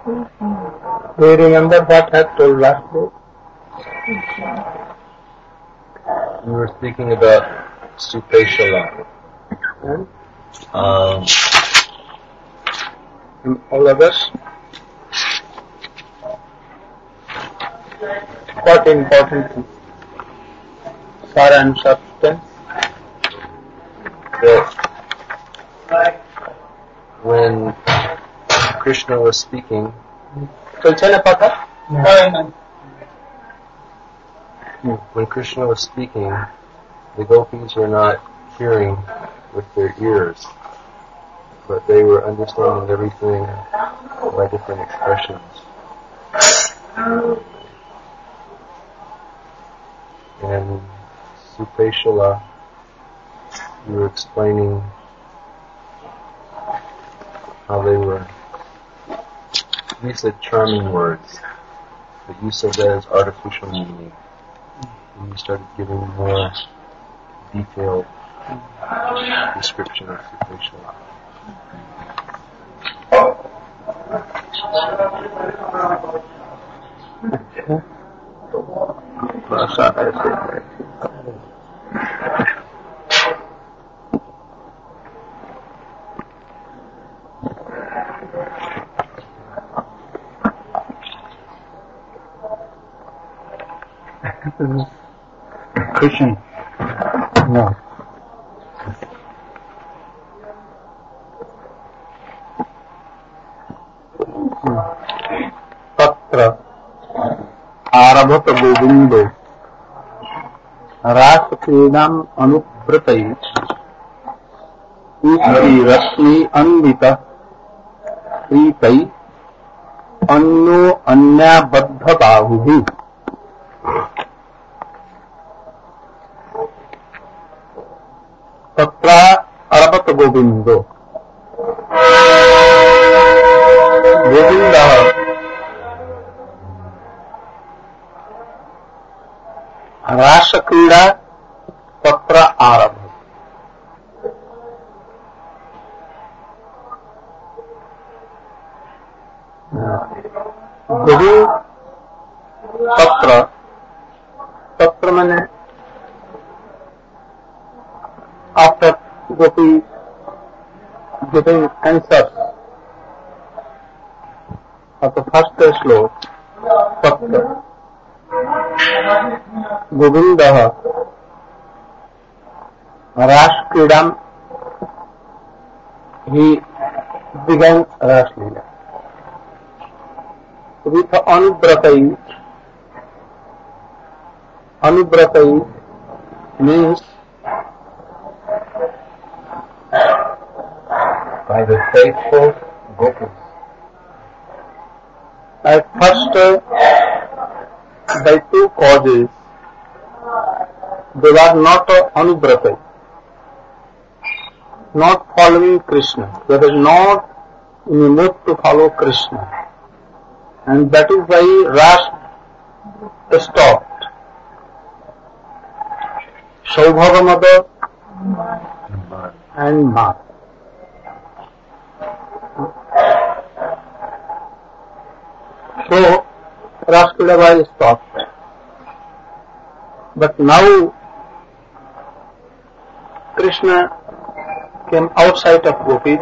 Do you remember what I told last day? We were speaking about Supeshala. And all others? What important thing? Sara and substance? That when Krishna was speaking, when Krishna was speaking, the gopis were not hearing with their ears, but they were understanding everything by different expressions. And Supeshala, you were explaining how they were, you said charming words, but you said that as artificial meaning. And you started giving more detailed description of Supeshala. Christian. No. Tatra Arabhat Govindo Rasa Kridam Anupratai Uti Rasmi Anvita Pritai Anno Anya Baddha Bahuhi. Tatra Arabhat Govindo Govinda Rasa Krida Tatra Arabhat. Govind Tatra Tatra means after Gopi giving answers of the first slok, Tatra Govinda Ras Kridam, he began Ras Leela with Anubratai. Anubratai means By the faithful gopis. At first, by two causes, they were not anubratai, not following Krishna. They were not in a mood to follow Krishna. And that is why Ras stopped. Saubhaga mother and Mat. So, Ras Krida stopped. But now, Krishna came outside of gopis,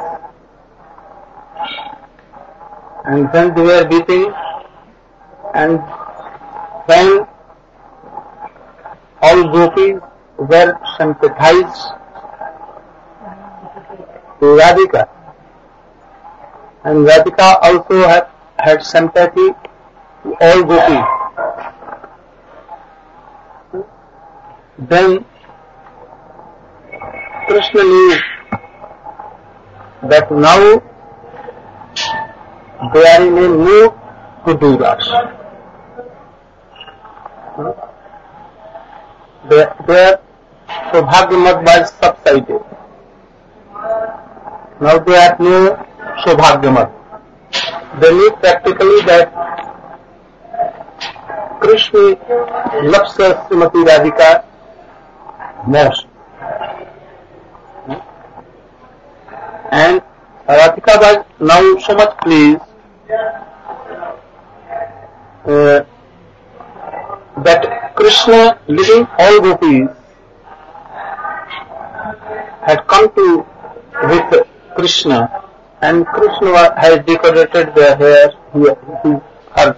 and when they were beating, and when all gopis were sympathized to Radhika, and Radhika also had sympathy to all gopis. Then Krishna knew that now they are in a mood to do that. Their Saubhagyamat was subsided. Now they are no Saubhagyamat. They knew practically that Krishna loves Srimati Radhika most. And Radhika was now so much pleased that Krishna, leaving all gopis, had come to with Krishna, and Krishna has decorated their hair, her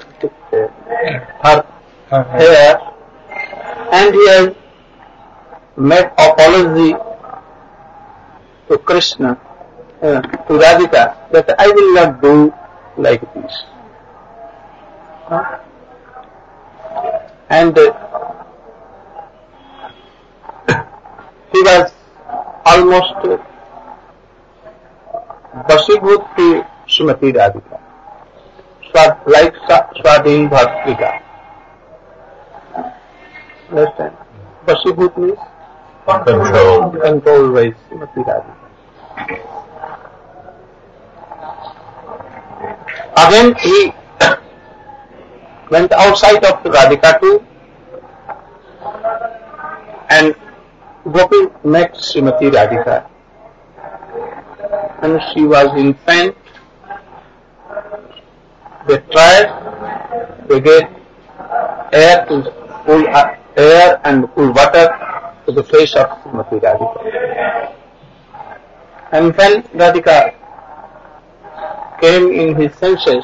hair, and he has made apology to Krishna, to Radhika, that I will not do like this. And he was almost Vashibhut to Srimati Radhika, like Swadhin Bhatrika. Understand? Vashibhut means controlled by Srimati Radhika. Again he went outside of Radhika too, and Gopi met Srimati Radhika, and she was in faint. They tried, they gave air and cool water to the face of Srimati Radhika. And when Radhika came in his senses,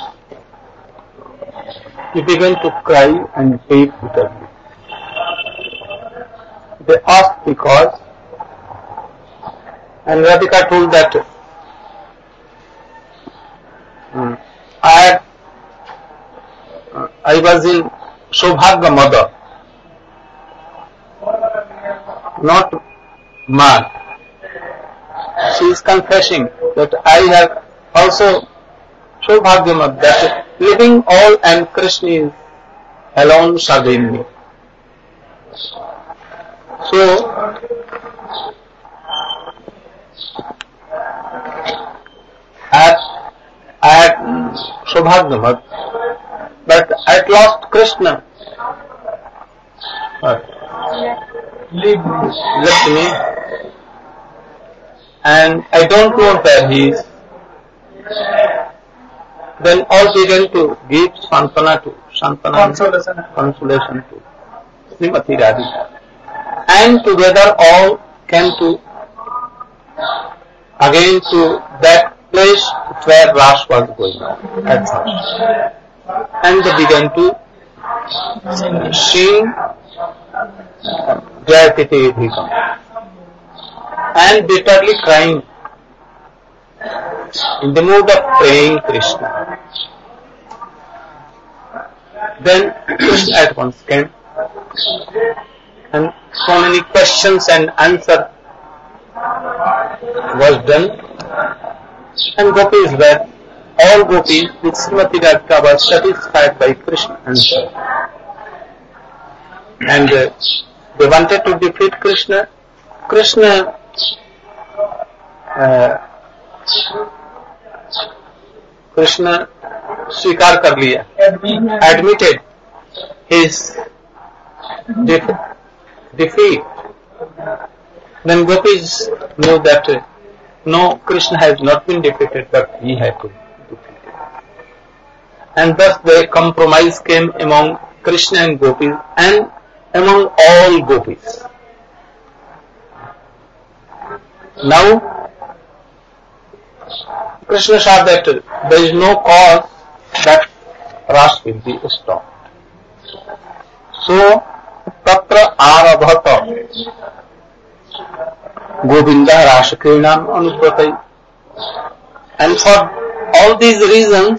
he began to cry and weep bitterly. They asked because, and Radhika told that I was in Saubhagya mother, not man. She is confessing that I have also Saubhagya mother, that living all and Krishna is alone serving me. So, I had Saubhagya mother, but at last Krishna left me, and I don't know where he is. Then all began to give consolation to Srimati Radhika, and together all came to again to that place where Ras was going on at first, and they began to sing Jayatiti Dhikam and bitterly crying, in the mood of praying Krishna. Then Krishna at once came, and so many questions and answer was done, and gopis were, all gopis with Srimati Radhika were satisfied by Krishna's answer, and they wanted to defeat Krishna. Krishna स्वीकार कर लिया, admitted his defeat. Then gopis knew that no, Krishna has not been defeated, but he had been defeated. And thus the compromise came among Krishna and gopis and among all gopis. Now Krishna saw that there is no cause that Ras will be stopped. So, Tatra Arabhata Govinda Rasakrinam Anubratai. And for all these reasons,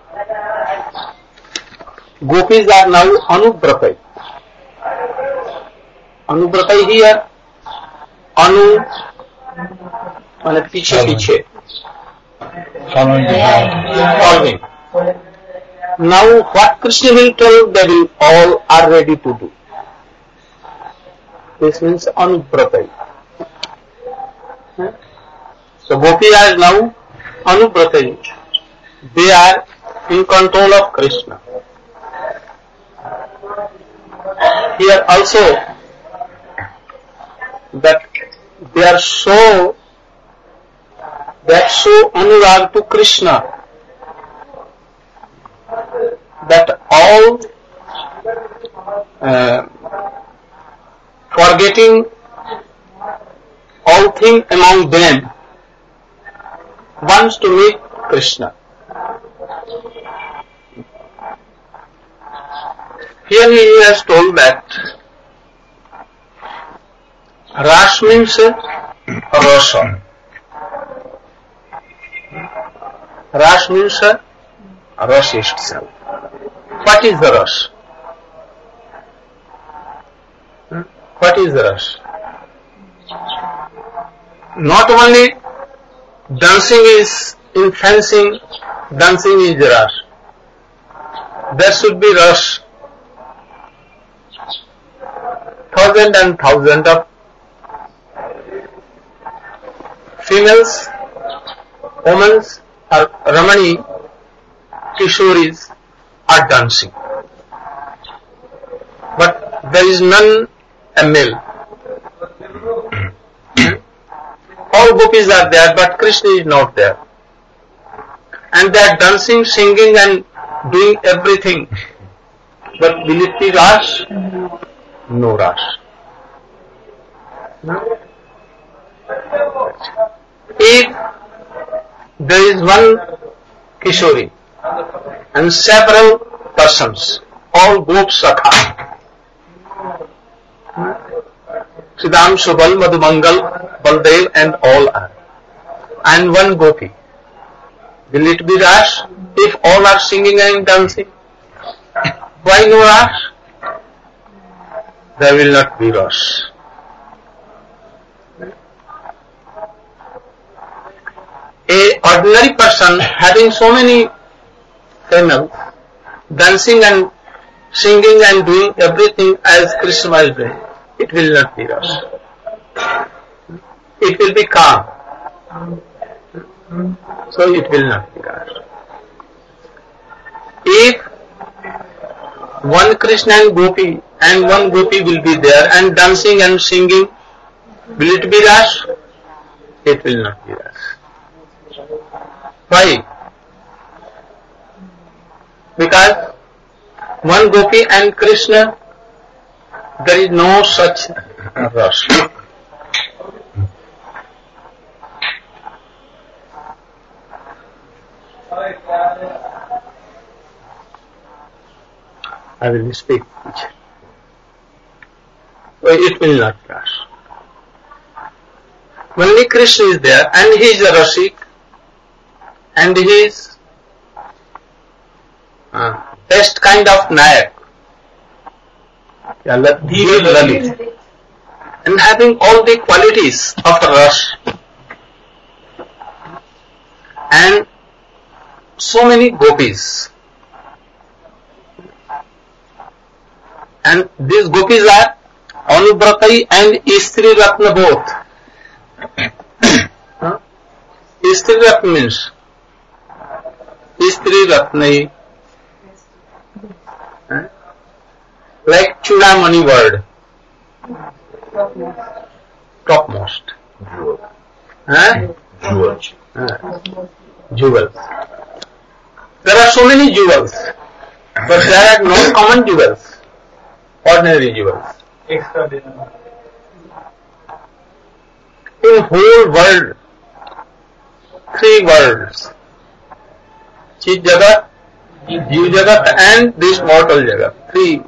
gopis are now Anubratai. Anubratai here, Anu, and piche. Following. Now what Krishna will tell, they will all are ready to do. This means Anubratai. So gopis are now Anubratai. They are in control of Krishna. Here also that they are so anurag to Krishna that all forgetting all things among them wants to meet Krishna. Here he has told that Ras means rasa. Ras means rasa itself. What is the ras? What is the ras? Not only dancing is in fencing, dancing is ras. There should be ras. Thousands and thousands of females, women, or Ramani, Kishoris are dancing. But there is none a male. All gopis are there, but Krishna is not there. And they are dancing, singing and doing everything. But will it be ras? No ras. No. If there is one Kishori and several persons, all gop sakha, Siddham, Subal, Madhumangal, Baldev and all are, and one gopi, will it be ras if all are singing and dancing? Why no ras? There will not be ras. A ordinary person having so many females dancing and singing and doing everything as Krishna is doing, it will not be ras. It will be calm. So it will not be ras. If one Krishna and one gopi will be there and dancing and singing, will it be ras? It will not be ras. Why? Because one gopi and Krishna, there is no such ras. I will speak. So it will not ras. Only Krishna is there and he is a Rasik and he is best kind of Nayak. Lalit. And having all the qualities of Ras. And so many gopis. And these gopis are Anubratai and Istri Ratna both. Istri Ratna means Istri Ratnai, like Chudamani word, topmost. Jewels. There are so many jewels, but there are no common jewels, ordinary jewels. Extraordinary. In whole world, 3 worlds, Chit Jagat, Jeev Jagat and this mortal Jagat, 3.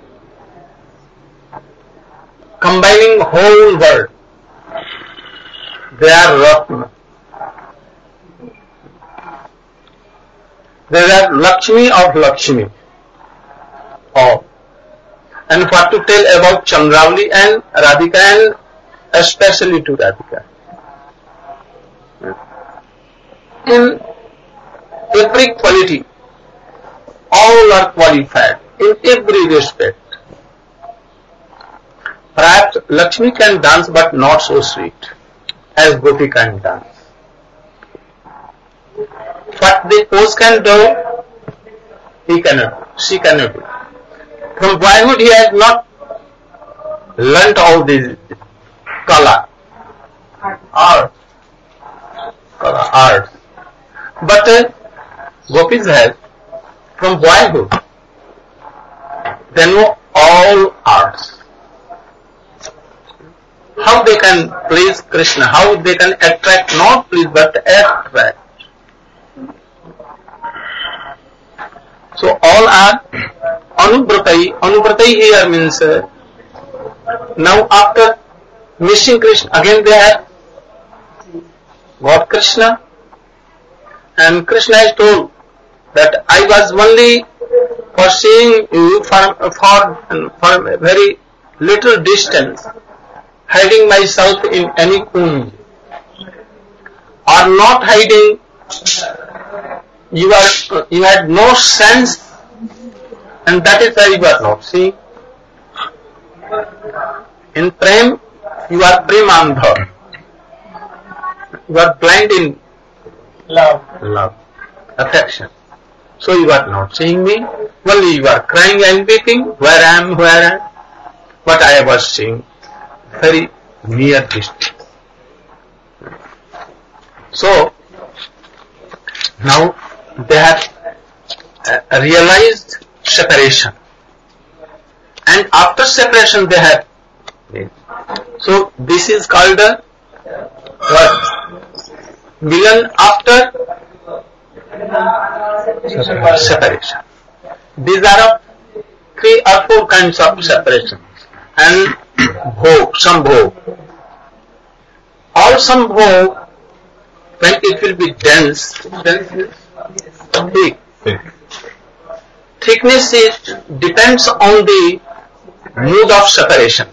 Combining whole world, they are Ratna. They are Lakshmi of Lakshmi. All. And what to tell about Chandravali and Radhika and especially to Radhika. In every quality, all are qualified in every respect. Perhaps Lakshmi can dance but not so sweet as Gopi can dance. What the pose can do, he cannot, she cannot do. From boyhood he has not learnt all these kala, art. But gopis have from boyhood. They know all arts. How they can please Krishna, how they can attract, not please but attract. So all are anubratai. Anubratai here means now after missing Krishna, again they have got Krishna, and Krishna has told that I was only pursuing you for a very little distance, hiding myself in any kunj, or not hiding. You had no sense, and that is why you are not seeing. In prem, you are premandha. You are blind in love, affection. So you are not seeing me. Only you are crying and weeping. Where I am? But I was seeing very near distance. So now they have realized separation, and after separation they have. So this is called what? Milan after separation. These are 3 or 4 kinds of separations, and sambhog. All sambhog, when it will be dense, thick. Thickness depends on the mood of separation.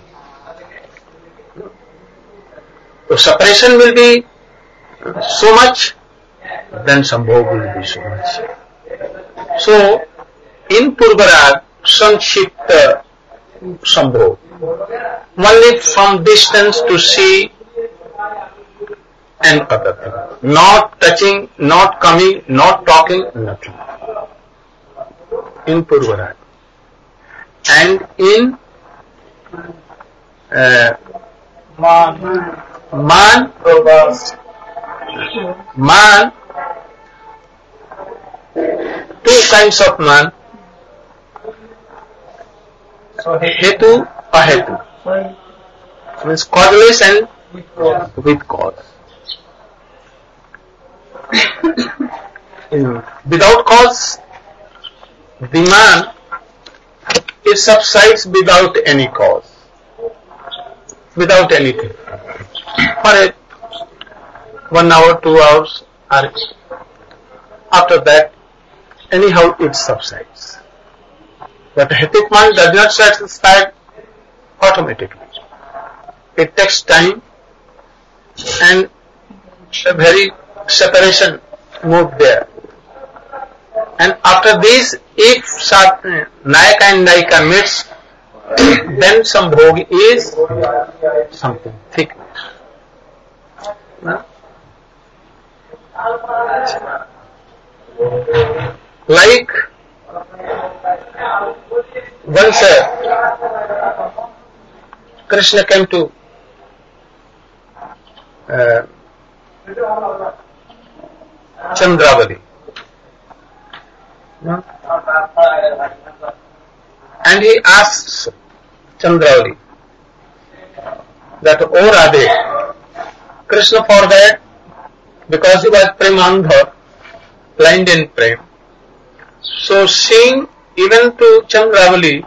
So separation will be so much, then sambhog will be so much. So in Purvarag, Sanshipta sambhog, only from distance to see and other thing. Not touching, not coming, not talking, nothing. In Purvarag. And in Man, two kinds of man. Hetu, ahetu. Means causeless and with cause. Without cause, the man, it subsides without any cause, without anything. For 1 hour, 2 hours, or after that, anyhow it subsides. But hetic man does not subside automatically. It takes time and a very separation move there. And after this, if Nayaka and Nayika meets, then sambhog is something thickness. Like once Krishna came to Chandravali, and he asks Chandravali that, "O Radhe, Krishna forgot because he was premandha, blind in prem. So seeing even to Chandravali,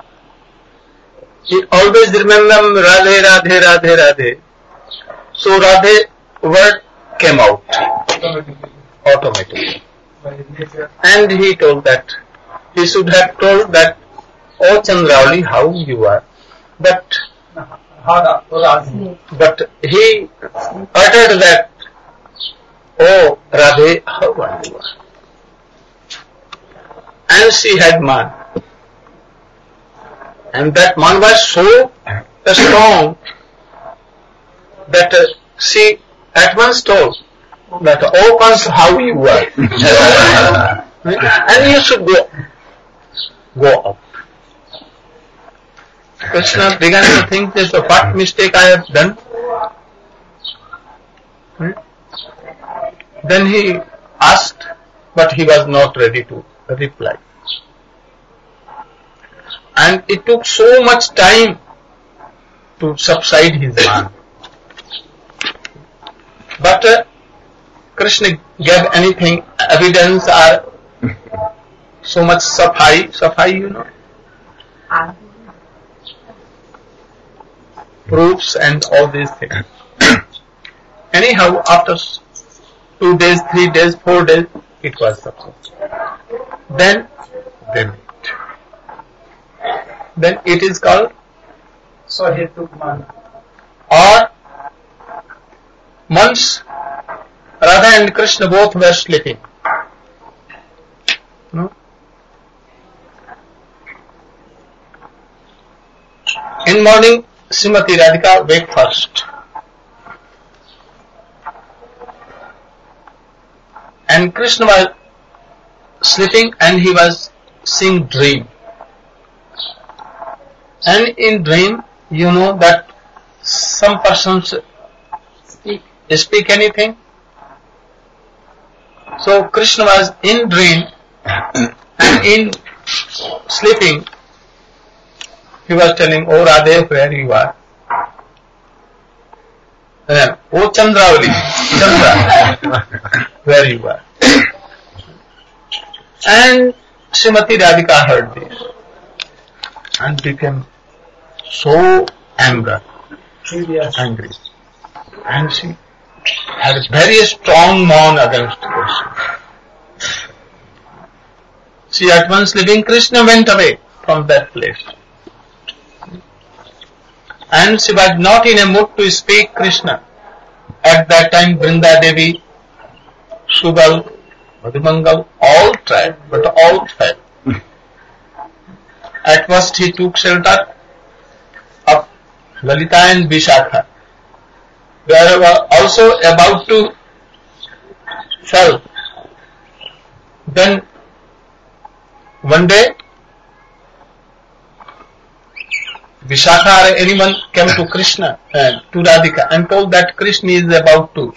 he always remember Radhe, Radhe, Radhe, Radhe. So Radhe word came out automatically. And he told that, he should have told that, "O Chandravali, how you are." But he uttered that, "Oh Radhe, how are you?" And she had man. And that man was so strong that she at once told that, "Oh Kans, how you are." And you should go up. Krishna began to think this, what mistake I have done. Then he asked, but he was not ready to reply. And it took so much time to subside his mind. But Krishna gave anything, evidence or so much safai, proofs and all these things. Anyhow, after 2 days, 3 days, 4 days, it was successful. Then they met. Then it is called Sahetukman. Or once Radha and Krishna both were sleeping. No? In morning, Srimati Radhika wake first. And Krishna was sleeping and he was seeing dream. And in dream, you know that some persons speak anything. So Krishna was in dream and in sleeping, he was telling, "Oh Radhe, where you are?" "Oh Chandravali, Chandra, where you are?" And Srimati Radhika heard this and became so angry. And she had a very strong mourn against Krishna. She at once leaving Krishna went away from that place. And she was not in a mood to speak Krishna. At that time Vrinda Devi, Subal, Madhumangal, all tried, but all failed. At first he took shelter of Lalita and Vishakha. They were also about to fall. Then one day Vishakha or anyone came to Krishna, to Radhika, and told that Krishna is about to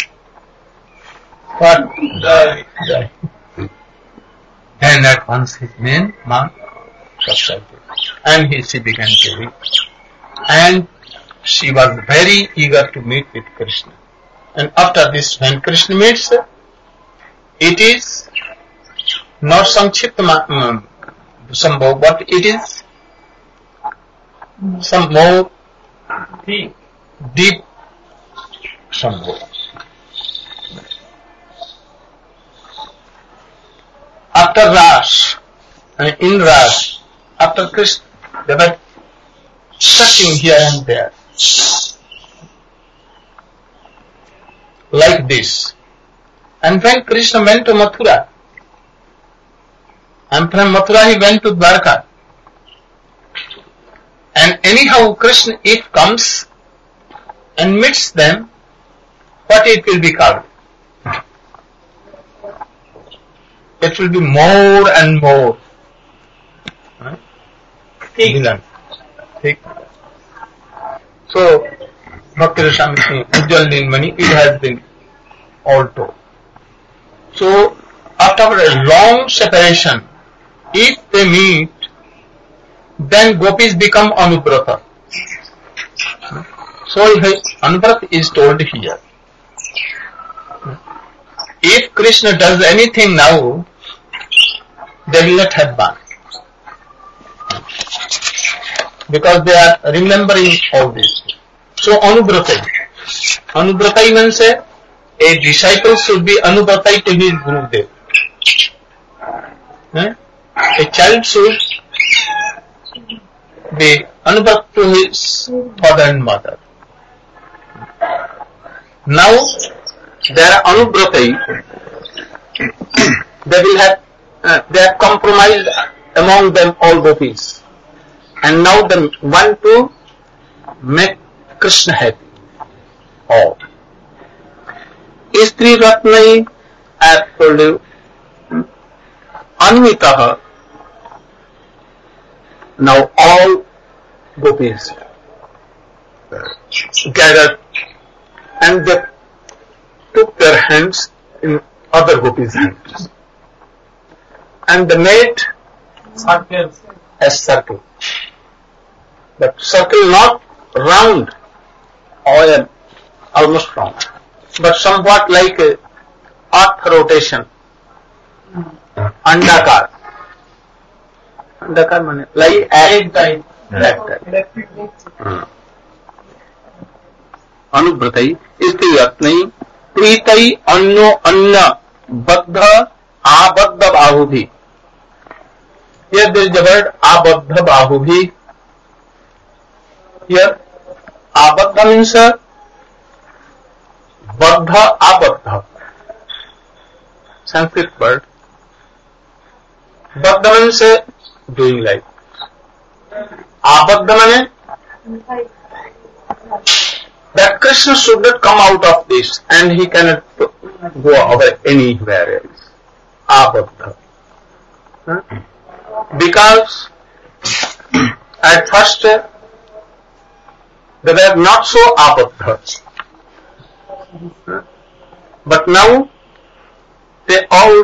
die. And at once his main mouth subsided, and she began to weep. And she was very eager to meet with Krishna. And after this, when Krishna meets, it is not Sanchipta Sambhog, but it is some more deep Sambhog. After Ras, and in Ras, after Krishna, they were touching here and there, like this. And when Krishna went to Mathura, and from Mathura he went to Dwarka, and anyhow Krishna, if comes and meets them, what it will be called? It will be more and more thick. So, Bhakti Rasamrita Ujjwal Nilmani, it has been all told. So, after a long separation, if they meet, then gopis become Anubrata. So, Anubrata is told here. If Krishna does anything now, they will not have bath. Because they are remembering all this. So, Anubratai. Anubratai means a disciple should be Anubratai to his Gurudev. A child should be Anubrat to his father and mother. Now, there are Anubratai. They will have, they are compromised among them all gopis. And now they want to make Krishna happy. All. Istri Ratnai, I have told you, Anvitaha. Now all gopis gathered and they took their hands in other gopis' hands. And they made a circle. but circle not round or almost round, but somewhat like a earth rotation. Andakar. Andakar means like egg type. अनुव्रतई इसके अर्थ नहीं प्रीतई अन्यो अन्य बद्ध आबद्ध बाहु भी. Here there is the word abadha bahubhi. Here abadha means baddha abadha. Sanskrit word. Baddha means doing like. Abadha means that Krishna should not come out of this and he cannot go away anywhere else. Abadha. Because at first they were not so abadha, but now they all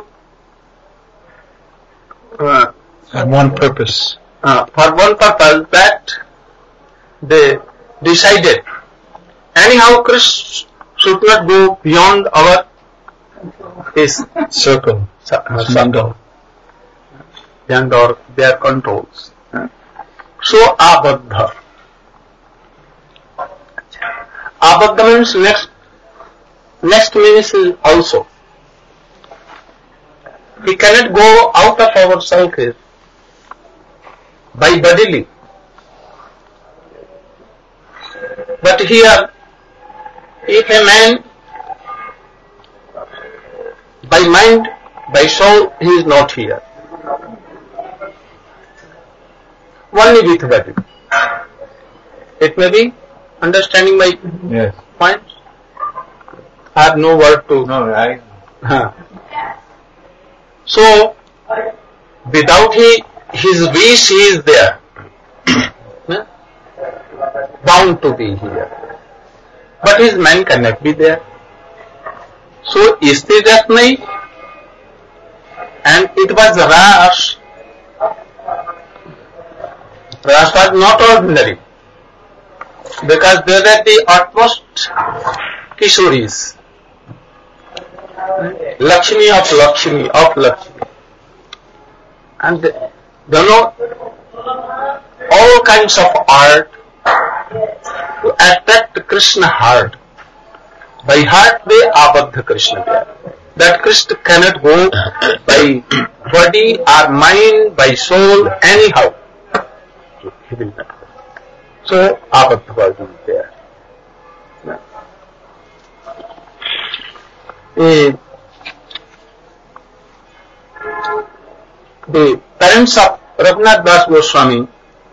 have one purpose. For one purpose that they decided anyhow Krishna should not go beyond our circle. And or their controls. So abadha. Abadha means next means also. We cannot go out of our circle by bodily. But here, if a man by mind, by soul, he is not here. Only with body. It may be understanding my point. I have no word to. No, right. So, without his wish, he is there. Bound to be here. But his mind cannot be there. So, isti ratnai, and it was Ras. Ras was not ordinary, because they were the utmost Kishoris, Lakshmi of Lakshmi of Lakshmi, and they know all kinds of art to attract Krishna heart. By heart they abadha Krishna there. That Krishna cannot go by body or mind, by soul, anyhow. He will not go. So abadha was there. The parents of Raghunath Das Goswami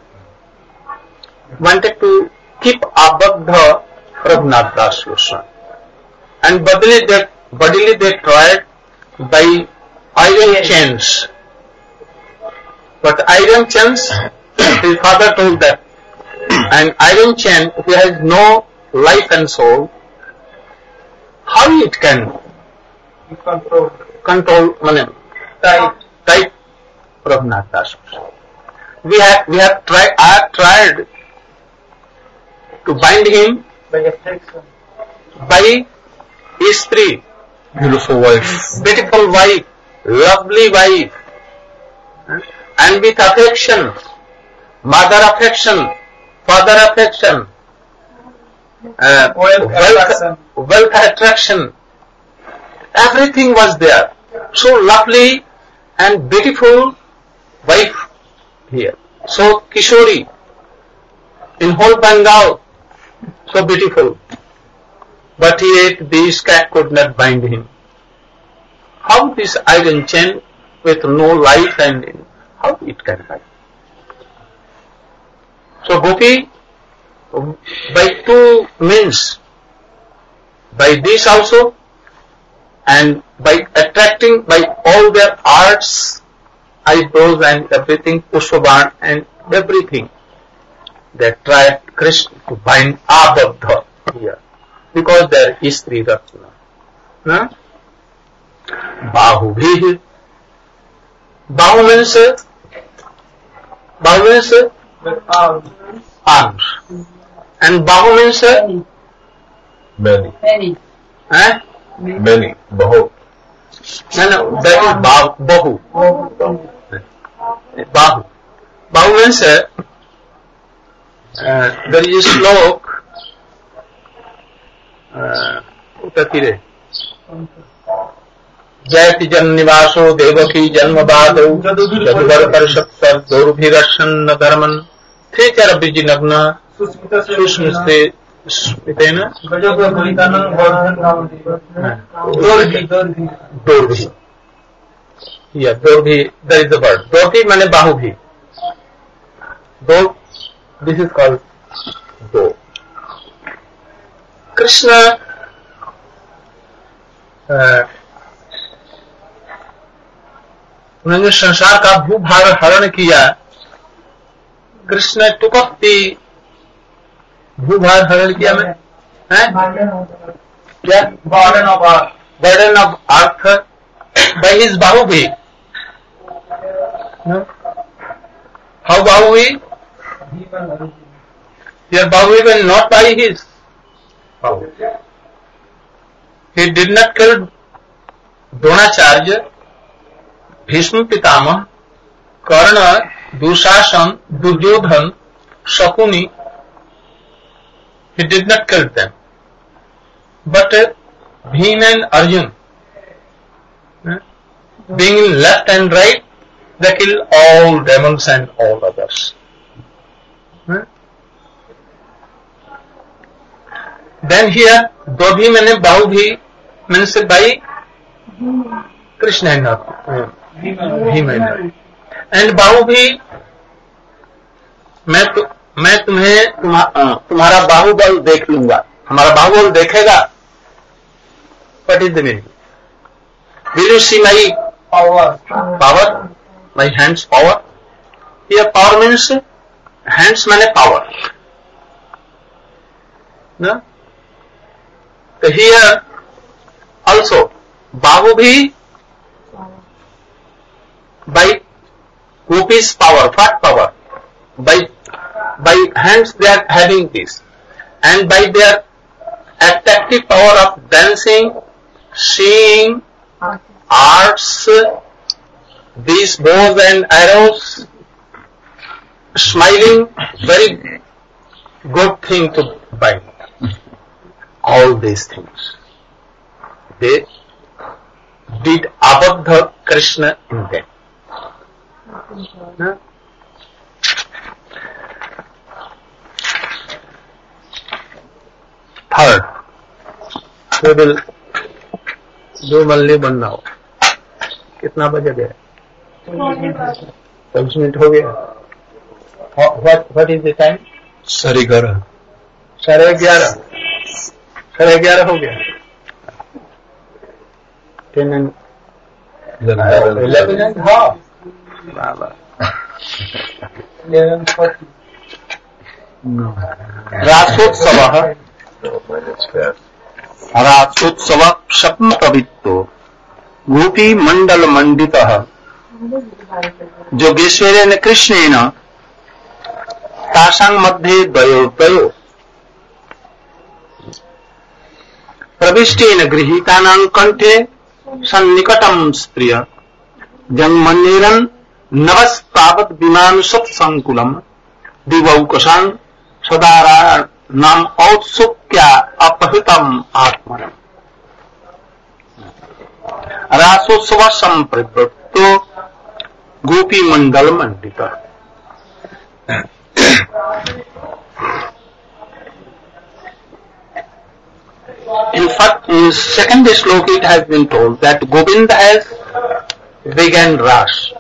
wanted to keep abadha Raghunath Das Goswami, and bodily they tried by iron chains. But iron chains, his father told that an iron chain who has no life and soul, how it can control type Raghunath Das. We have tried. I have tried to bind him by affection, by istri, Beautiful wife, lovely wife, and with affection, mother affection, father affection, wealth attraction, everything was there. So lovely and beautiful wife here. So Kishori in whole Bengal, so beautiful. But yet this cat could not bind him. How this iron chain with no life and how it can bind? So Gopi, by two means, by this also, and by attracting by all their arts, eyebrows and everything, Pushpaban and everything, they tried Krishna to bind abadha here, because there is Istri Ratna. Bahu bhi. Bahu means arms. And Bahu means Many. eh? Many. Bahut. No, that is Bahu. Bahu. Bahu means there is a slok. Utatire. जयति जन्निवासो देवकी जन्मबादौ जदुवर परिषत्तर दौर्भिरक्षन्न धर्मन् थेचर विजिनग्न सुस्मिते स्मितेन दोर्भि. Yeah, दोर्भि, that is the word. दोर्भि माने बाहु भी. दो, this is called दो. कृष्ण उन्होंने संसार का भूभार हरण किया. कृष्ण took up the भूभार हरण किया में क्या burden of earth by his Bahuvi. How Bahuvi? Your Bahuvi was not by his Bahuvi. He did not kill Dronacharya, Bhishma Pitama, Karna, Dushasan, Duryodhan, Shakuni. He did not kill them. But Bhima and Arjun, being left and right, they kill all demons and all others. Then here, Dobhi means Bahubhi means by Krishna and Bhima. And Bahubhi, मैं तुम्हें तुम्हारा बाहुबल देख लूंगा. हमारा बाहुबल देखेगा. What is the meaning? Will you see my power? My hands power? Here power means hands means power. No? So here also Bahu bhi by Gopi's power. What power? By hands they are having this, and by their attractive power of dancing, singing, arts, these bows and arrows, smiling, very good thing to buy. All these things, they did Abadha Krishna in them. Third, we will do Malli बनना हो. कितना बजे गया? 20 minute हो गया. What is the time? 11:30. 11:30. 11:30 हो गया. 10 and 11 and half. रासोत्सवः रासोत्सव स्वप्न कवित्तो गोपी मंडल मंडितः जोगेश्वरेण कृष्णेन तासां मध्ये द्वयो प्रविष्टेन गृहीतानां कंठे सन्निकटं स्त्रिय जन्मन्येरन् नवस्तावत् विमान सत्संकुलम् दिवौकसां सदाराणाम् औत्सुक्या अपहृतम् आत्मनम् रासोत्सव संप्रवृत्तो गोपी मंडल मंडितः. In fact, in second sloka it has been told that Govinda has begun Ras.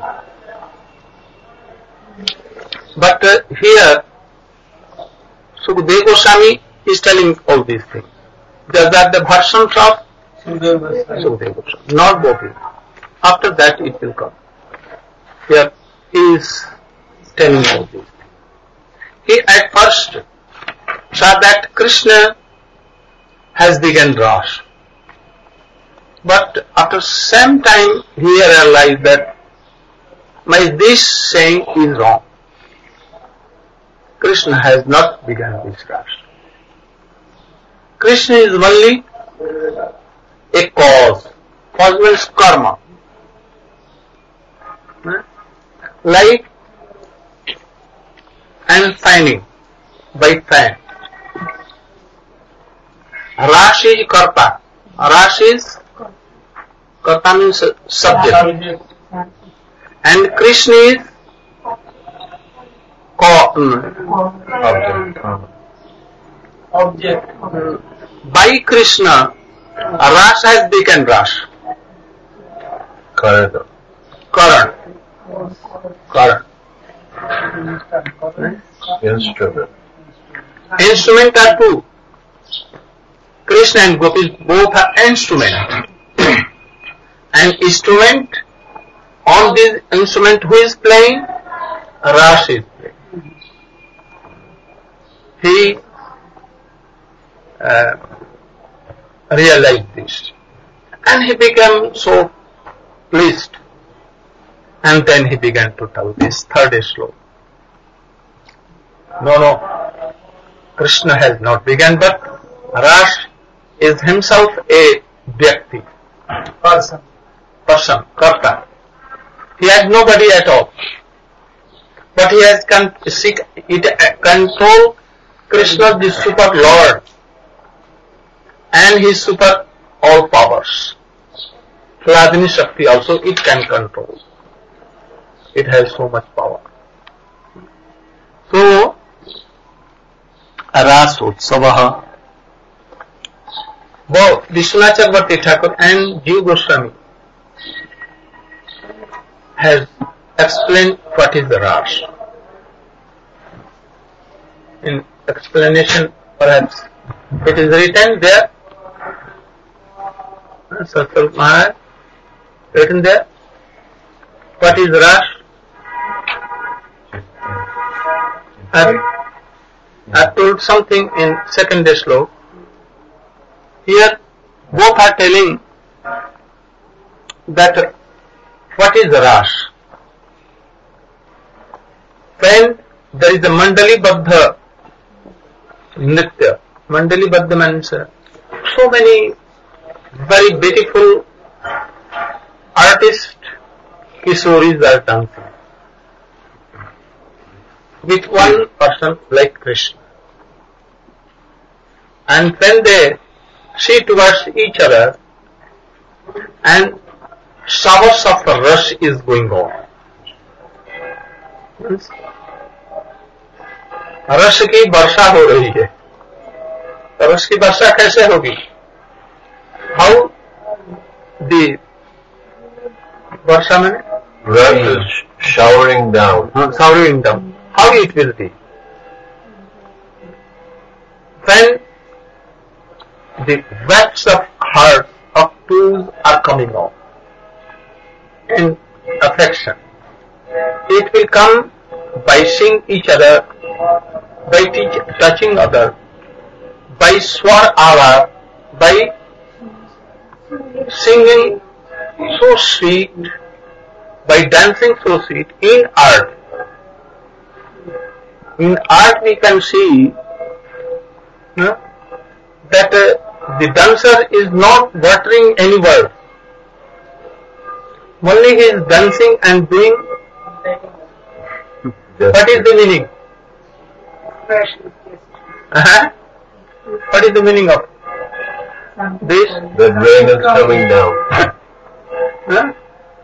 But here, Sukadeva Goswami is telling all these things. Just that the versions of Sukadeva Goswami, not Gopi. After that it will come. Here he is telling all these things. He at first saw that Krishna has begun Ras. But after some time he realized that this saying is wrong. Krishna has not begun this rasa. Krishna is only a cause. Cause means karma. Like I am finding by fan. Rasa is karta. Rasa is karta means subject. And Krishna is object. By Krishna, rasa has become rasa. Karan. Instrument. Instrument are two. Krishna and gopis both are instrument. And instrument, on this instrument who is playing? Rasa is playing. He realized this. And he became so pleased. And then he began to tell this third sloka. No, Krishna has not begun, but Rasa is himself a vyakti, person, karta. He has nobody at all. But he has control Krishna, the super Lord, and his super all powers. Hladini Shakti also it can control. It has so much power. So, Rasotsavaha. Both Vishwanath Chakravarti Thakur and Jiva Goswami has explained what is the Rasa. In explanation, perhaps it is written there. Satsar Maharaj written there. What is Rasa? I told something in second sloka. Here both are telling that what is Rasa. When there is a Mandali Baddha Nritya. Mandali Baddha means so many very beautiful artists, Kishoris are dancing with one person like Krishna. And when they see towards each other and showers of rush is going on. रस की वर्षा हो रही है. रस की वर्षा कैसे होगी? How the वर्षा में Rush is showering down. Showering down. How it will be? When the wax of heart of two are coming out in affection, it will come by seeing each other, by touching other, by swar ala, by singing so sweet, by dancing so sweet. In art we can see that the dancer is not watering any word. Only he is dancing and doing. What is the meaning? What is the meaning of this? The rain is coming down.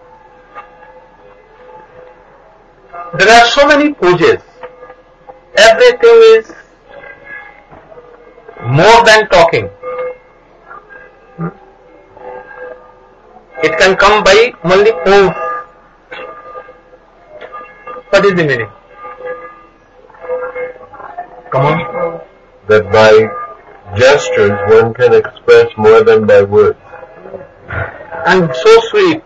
There are so many pujas. Everything is more than talking. It can come by only pose. What is the meaning? Come on. That by gestures one can express more than by words. And so sweet.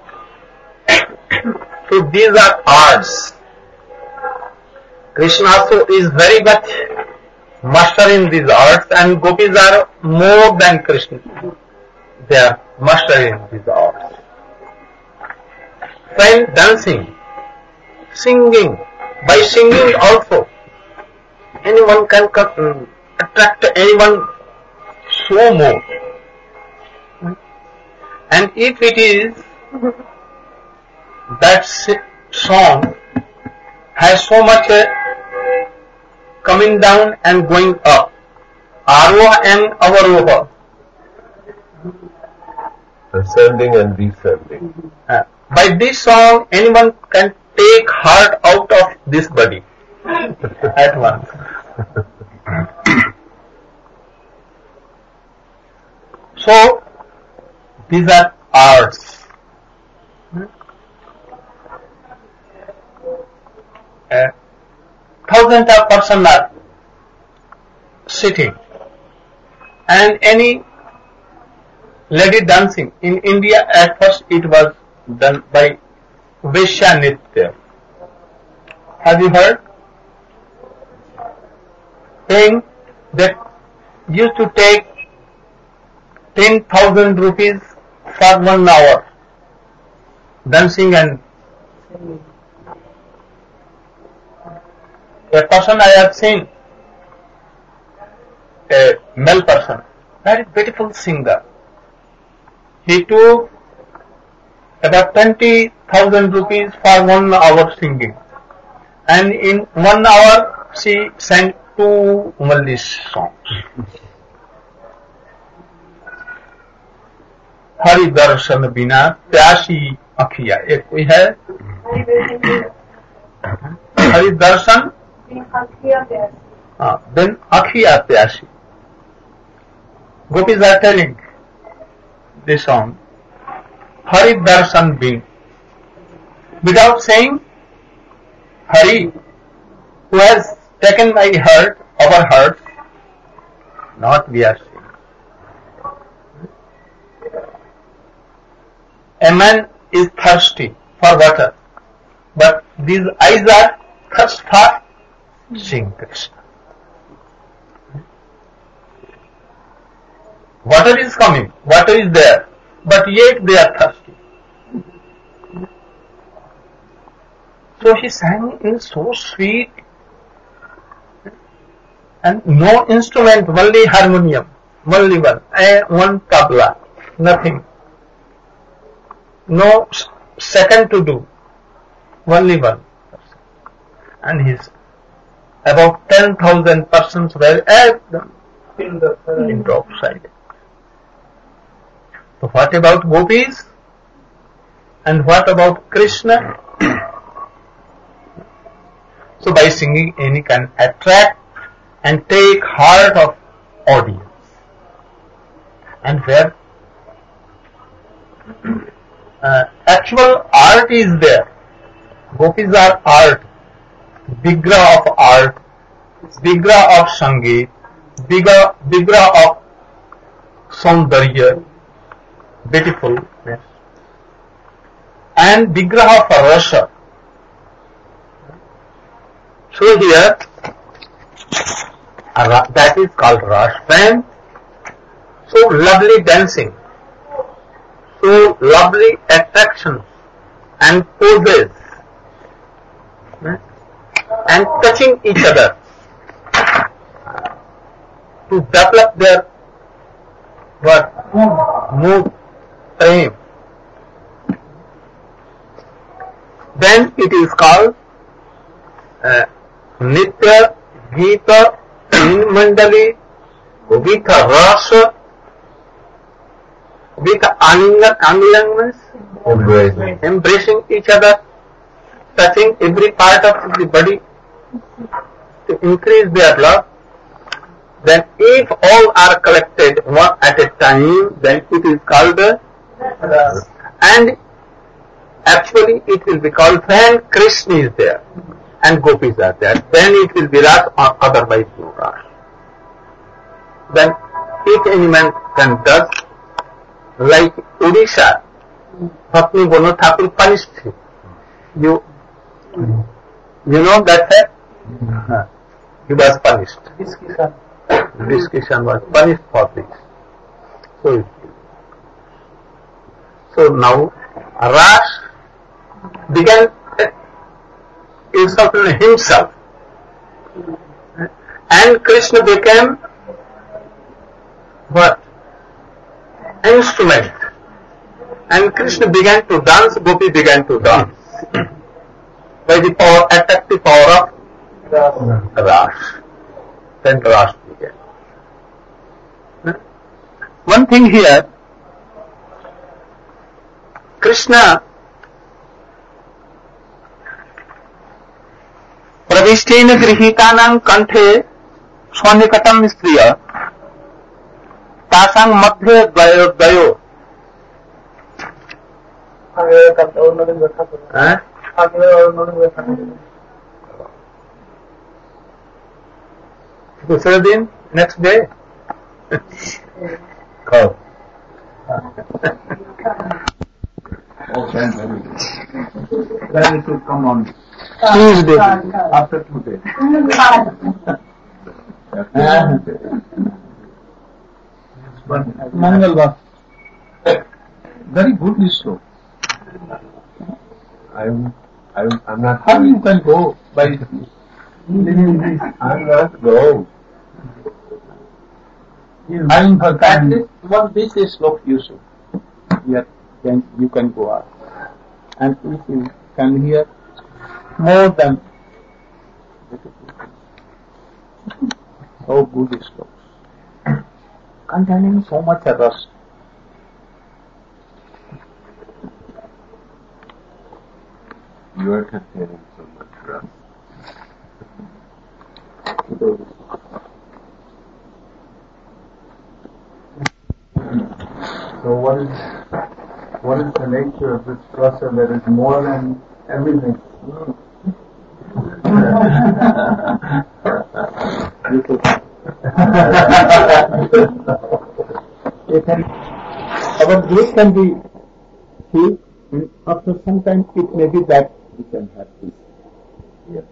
So these are arts. Krishna also is very much master in these arts, and gopis are more than Krishna. They are master in these arts. When dancing, singing, by singing also, anyone can attract anyone so more. And if it is that song has so much coming down and going up, aroha and avaroha, ascending and descending. By this song, anyone can take heart out of this body at once. So, these are arts. Thousands of persons are sitting, and any lady dancing. In India, at first it was done by Vaishya Nitya. Have you heard? Saying that used to take 10,000 rupees for 1 hour dancing, and a person I have seen, a male person, very beautiful singer. He took about 20,000 rupees for 1 hour singing, and in 1 hour she sang 2 English songs. Hari दर्शन बिना प्यासी अखिया, एक कोई है हरि दर्शन then अखिया प्यासी. Gopis are telling this song, Hari darshan bin, without saying Hari, who has taken my heart, our hearts, not we are saying. A man is thirsty for water, but these eyes are thirst for seeing Krishna. Water is coming, water is there, but yet they are thirsty. So he sang in so sweet, and no instrument, only harmonium, only one tabla, nothing. No second to do, only one. And his about 10,000 persons were at them in the outside. So what about gopis? And what about Krishna? So by singing, any can attract and take heart of audience. And where actual art is there. Gopis are art, vigraha of art, vigraha of sangeet, vigraha of saundarya, beautifulness, and vigraha of rasa. So here, that is called rasa. So lovely dancing, so lovely attractions and poses, and touching each other to develop their mood, prem. Then it is called Nitya, Gita, Mandali, with rasa, with alingan, embracing each other, touching every part of the body to increase their love. Then if all are collected one at a time, then it is called and actually it will be called when Krishna is there and gopis are there, then it will be ras, or otherwise no ras. Then if any man can does, like Odisha, Bhakti Bono Thakur punished him. You know that fact? He was punished. Viskishan was punished for this. So now Ras began insulting himself, And Krishna became what? Instrument. And Krishna began to dance, Gopi began to dance. By the power, attractive power of Ras. Then Ras began. One thing here, Krishna प्रविष्टेन गृहीतानां कंठे स्वनिकटं स्त्रिय तासां मध्ये द्वयो दूसरे दिन next day Then it will come on Tuesday. after 2 days. Mangalvar. Very good slow. I'm not. How you can go by living this? I'm not go. I mean, for at least one this is slope you should. Here, then you can go out. And if you can hear more than so good slopes, containing so much rust. You are containing so much rust. So what is the nature of this rasa that is more than everything? Our grief can be healed, and after some time it may be that we can have peace. Yes.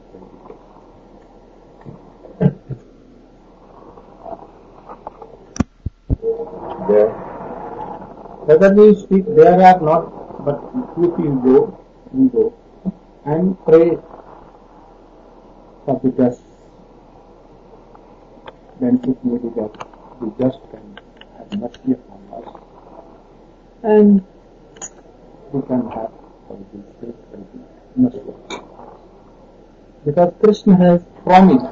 There. Whether we speak there or not, but if you go and pray for the just, then it may be that the just can have mercy upon us, and we can have the state mercy. Because Krishna has promised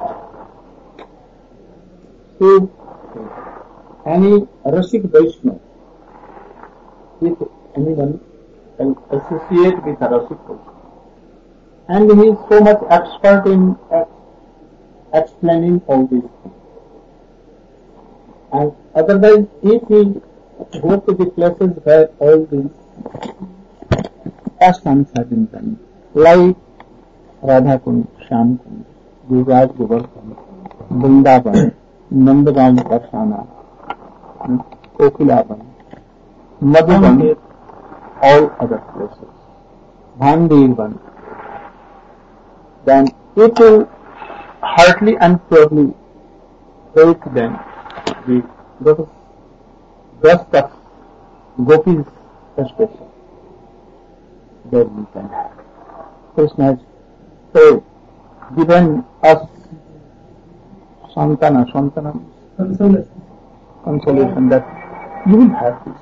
to any Rasik Vaishnava, if anyone can associate with a Rasik Vaishnava, and he is so much expert in explaining all these things. And otherwise, if we go to the places where all these pastimes have been done, like Radha Kund, Shyam Kund, Gujarat Govardhan, Vrindavan, Nandagaon Varsana, Kokilavan, Madhuban, all other places, Bhandirvan, then if you heartily and purely pray to them, the best of Gopis especially, there we can have. Krishna has so given us Santana, consolation that you will have this.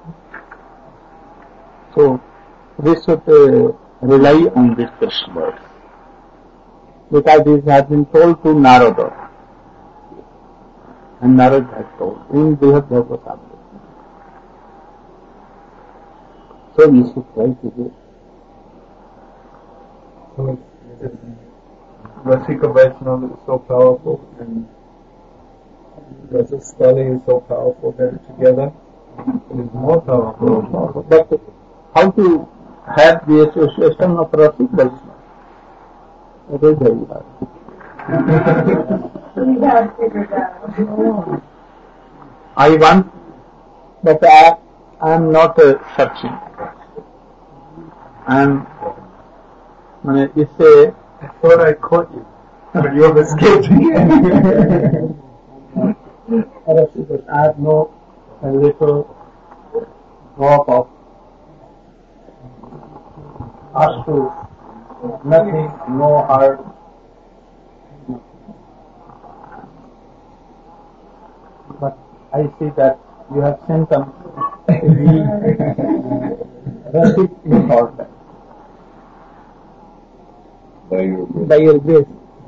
So we should rely on this Krishna word, because this has been told to Narada, and Narada has told in Brihad Bhagavatam. So we should try to do. So Rasika Vaishnava is so powerful, and Rasa Stali is so powerful that together it is more powerful. But how to have the association of Rasik Vaishnava? It is very hard. We have figured out. I want, but I am not searching. I thought I caught you, but you have escaped again. I have no little drop of ashru, nothing, no heart. I see that you have symptoms. Rest it in order. By your grace.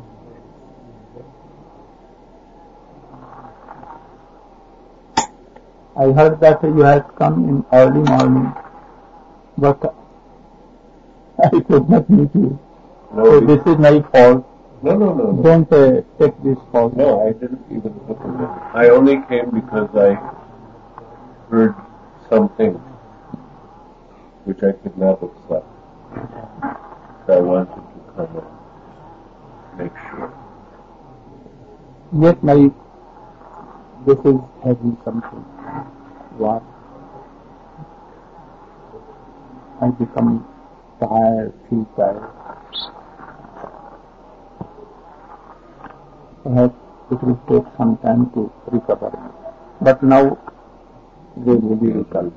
I heard that you had come in early morning, but I could not meet you. No, so this is my fault. No. Don't take this fault. No, I didn't even look at it. I only came because I heard something which I could not accept. So I wanted to come and make sure. Yet this is having something. What? I become tired, feel tired. Perhaps it will take some time to recover. But now they will be recovered.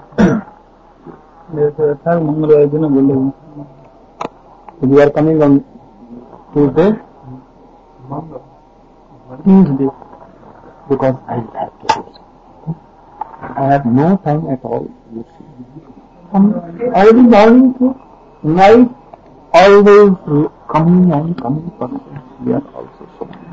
You are coming on Tuesday? Tuesday. Because I have to do something. I have no time at all, you see. From early morning to night, always coming persons here also.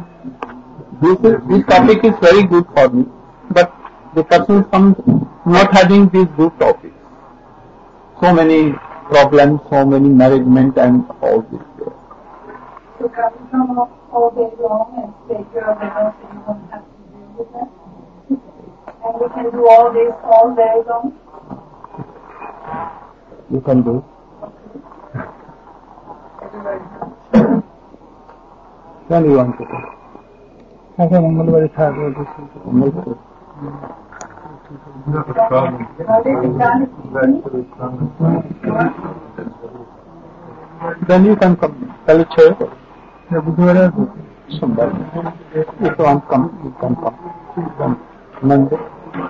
This topic is very good for me, but the person comes not having these good topics. So many problems, so many management and all this there. So can we come up all day long and take care of it so you won't have to deal with that? And we can do all this all day long? You can do. When you want to do? I can Mangalwari Thakur. Not a problem. Then you can come. If you want to come, you can come. Monday.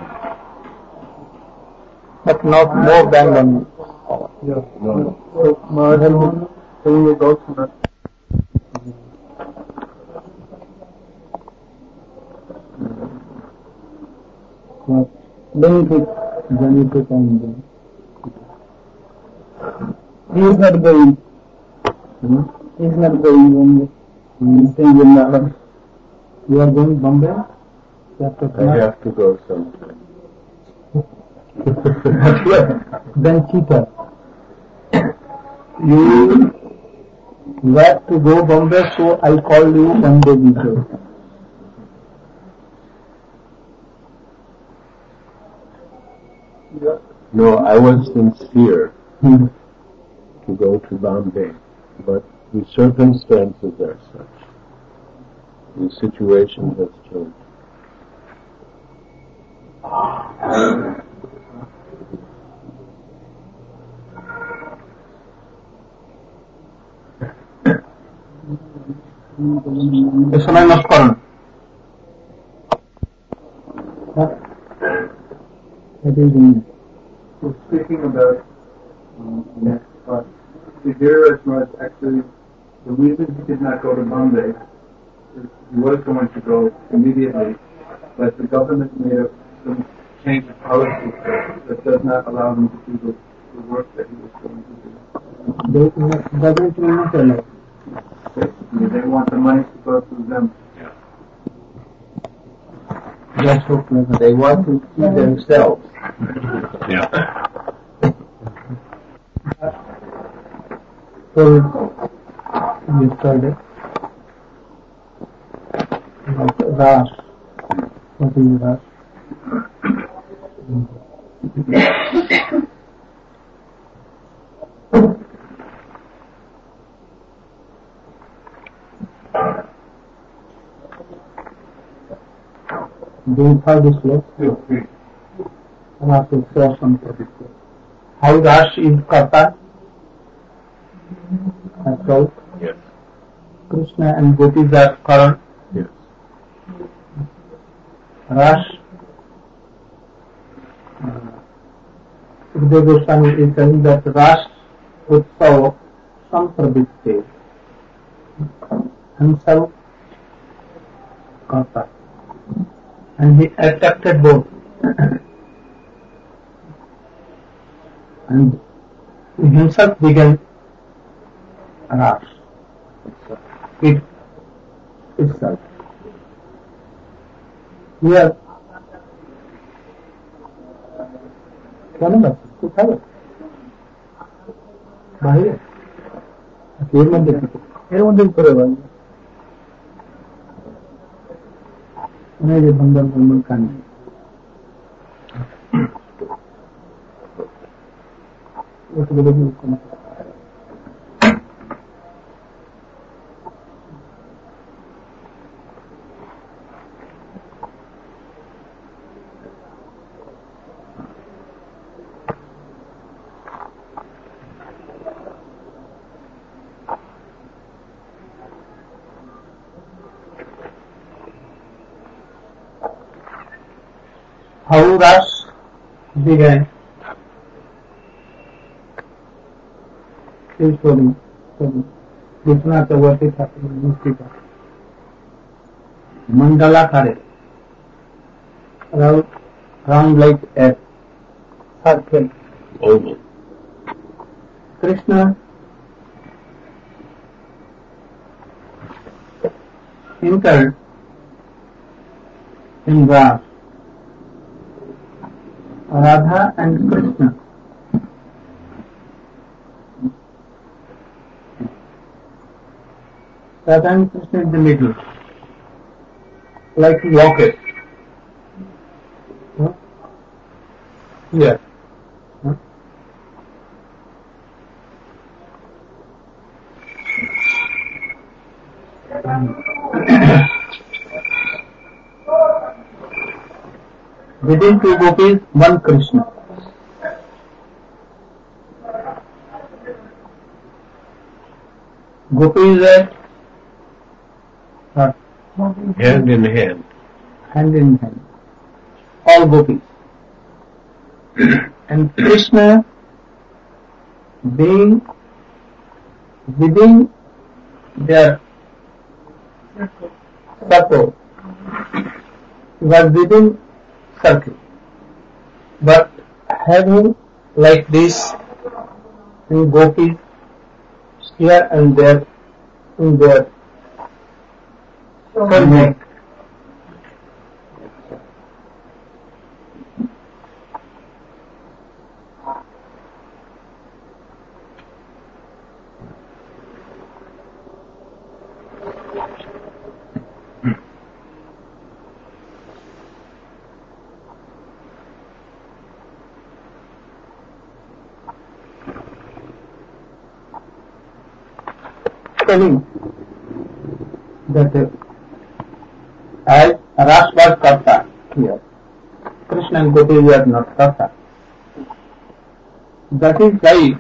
But not more than 1 hour. No. So you go to that. Benefit and he is not going. He is not going Bombay. He is staying in Nagaland. You are going Bombay? I have to go sometime. Then cheaper. You have to go Bombay, so I call you one day before. No, I was sincere to go to Bombay, but the circumstances are such. The situation has changed. সময় নষ্ট করেন So speaking about next part, the Viraj was actually the reason he did not go to Bombay is he was going to go immediately, but the government made some change of policy that does not allow him to do the work that he was going to do. They want the money to go through them. They want to see themselves. Yeah. So yesterday, Rash, what is Rash? Do you have this list? I have to show some particular. How Rash is Karta? So, Yes. Krishna and Gopis are Karan. Yes. Rash. Sukadeva Goswami is saying that Rash Utsav Sampravitte himself Karta. and he attracted both. And he himself began Ras itself. Here, क्या ना बस कुछ है बाहर फिर मंदिर करे भाई उन्हें ये बंदर का नहीं वो तो बोलेगी उसको मत How Ras began is story. Krishna Chavati Thakur Mandala Khare round like a circle. Oval. Krishna entered in Ras. Radha and Krishna. Radha and Krishna in the middle, like locket. Here. Within two gopis, one Krishna. Gopis are Hand in hand. Hand in hand. All gopis. And Krishna being within their circle, was within circle, but having like this in gopis here and there in their neck. Telling that as Ras was Karta here, Krishna and Gopis were not Karta. That is why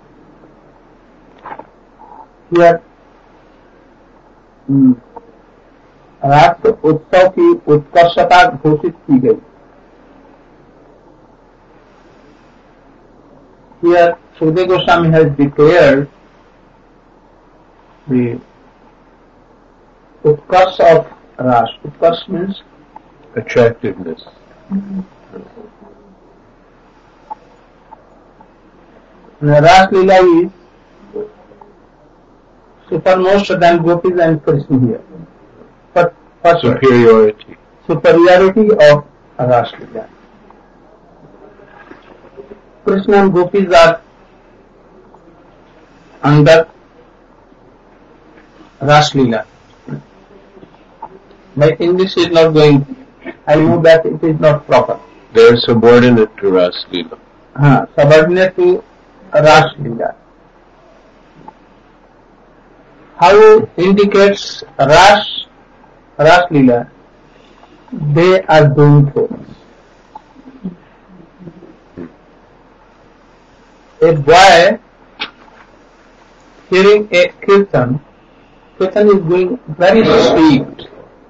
here रास उत्सव की उत्कर्षता घोषित की गई. Here Shukdev Goswami has declared the utkarsh of Ras. Utkarsh means Attractiveness. Ras Leela is supermost than Gopis and Krishna here. But Superiority. Superiority of Ras Leela. Krishna and Gopis are under Ras Leela. My English is not going. I know that it is not proper. They are subordinate to Ras Leela. Subordinate to Ras Leela. How indicates Ras Leela? They are doing so. A boy hearing a kirtan is going very sweet,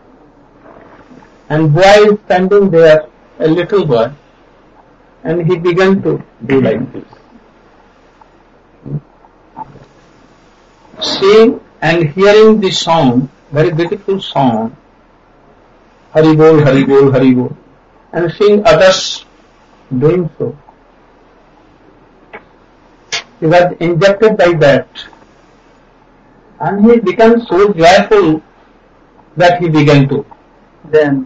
and boy is standing there, a little boy, and he began to do like this. Seeing and hearing the song, very beautiful song, Hari Bol, Hari Bol, Hari Bol, and seeing others doing so, he was injected by that, and he became so joyful that he began to dance.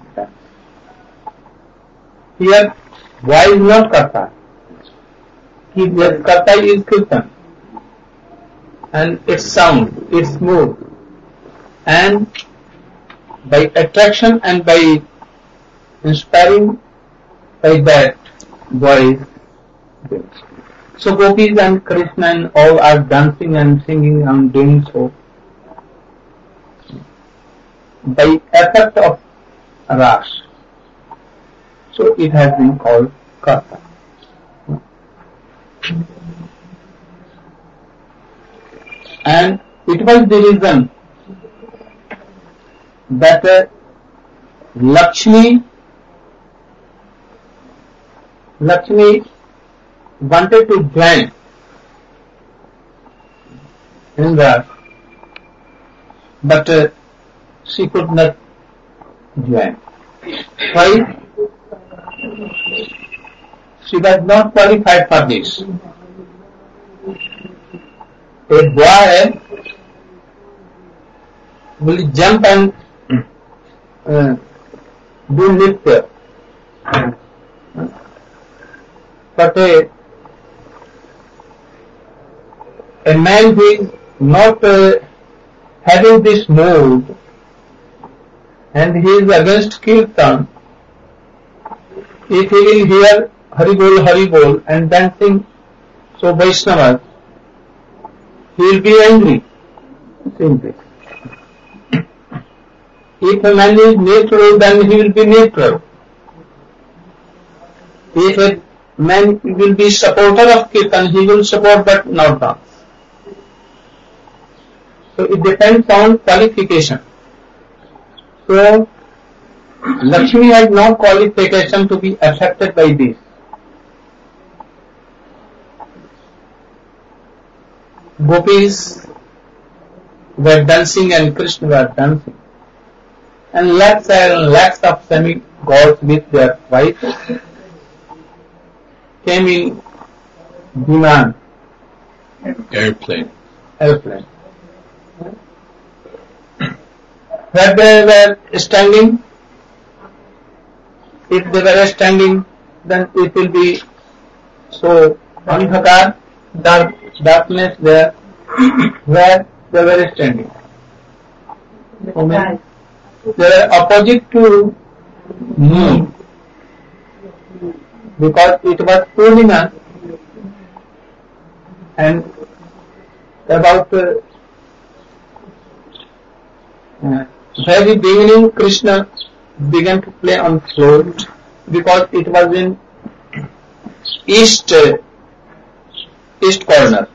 Here, why is not Karta? Karta is Kirtan, and its sound, its mood, and by attraction and by inspiring by that voice. So gopis and Krishna and all are dancing and singing and doing so by effect of ras. So it has been called Karta. And it was the reason that Lakshmi wanted to join in that, but she could not join. Why? She was not qualified for this. A boy will jump and do nitya, but a man who is not having this mood and he is against kirtan, if he will hear Hari Bol and dancing so Vaishnavas, he will be angry. Simply. If a man is neutral, then he will be neutral. If a man will be supporter of kirtan, he will support but not dance. So it depends on qualification. So Lakshmi has no qualification to be affected by this. Gopis were dancing and Krishna were dancing, and lakhs and lakhs of semi-gods with their wives came in Viman, Airplane. Where they were standing, if they were standing, then it will be so andhakar, darkness there, where they were standing. They were opposite to moon, because it was Purnima, and about very beginning Krishna began to play on flute, because it was in east corner.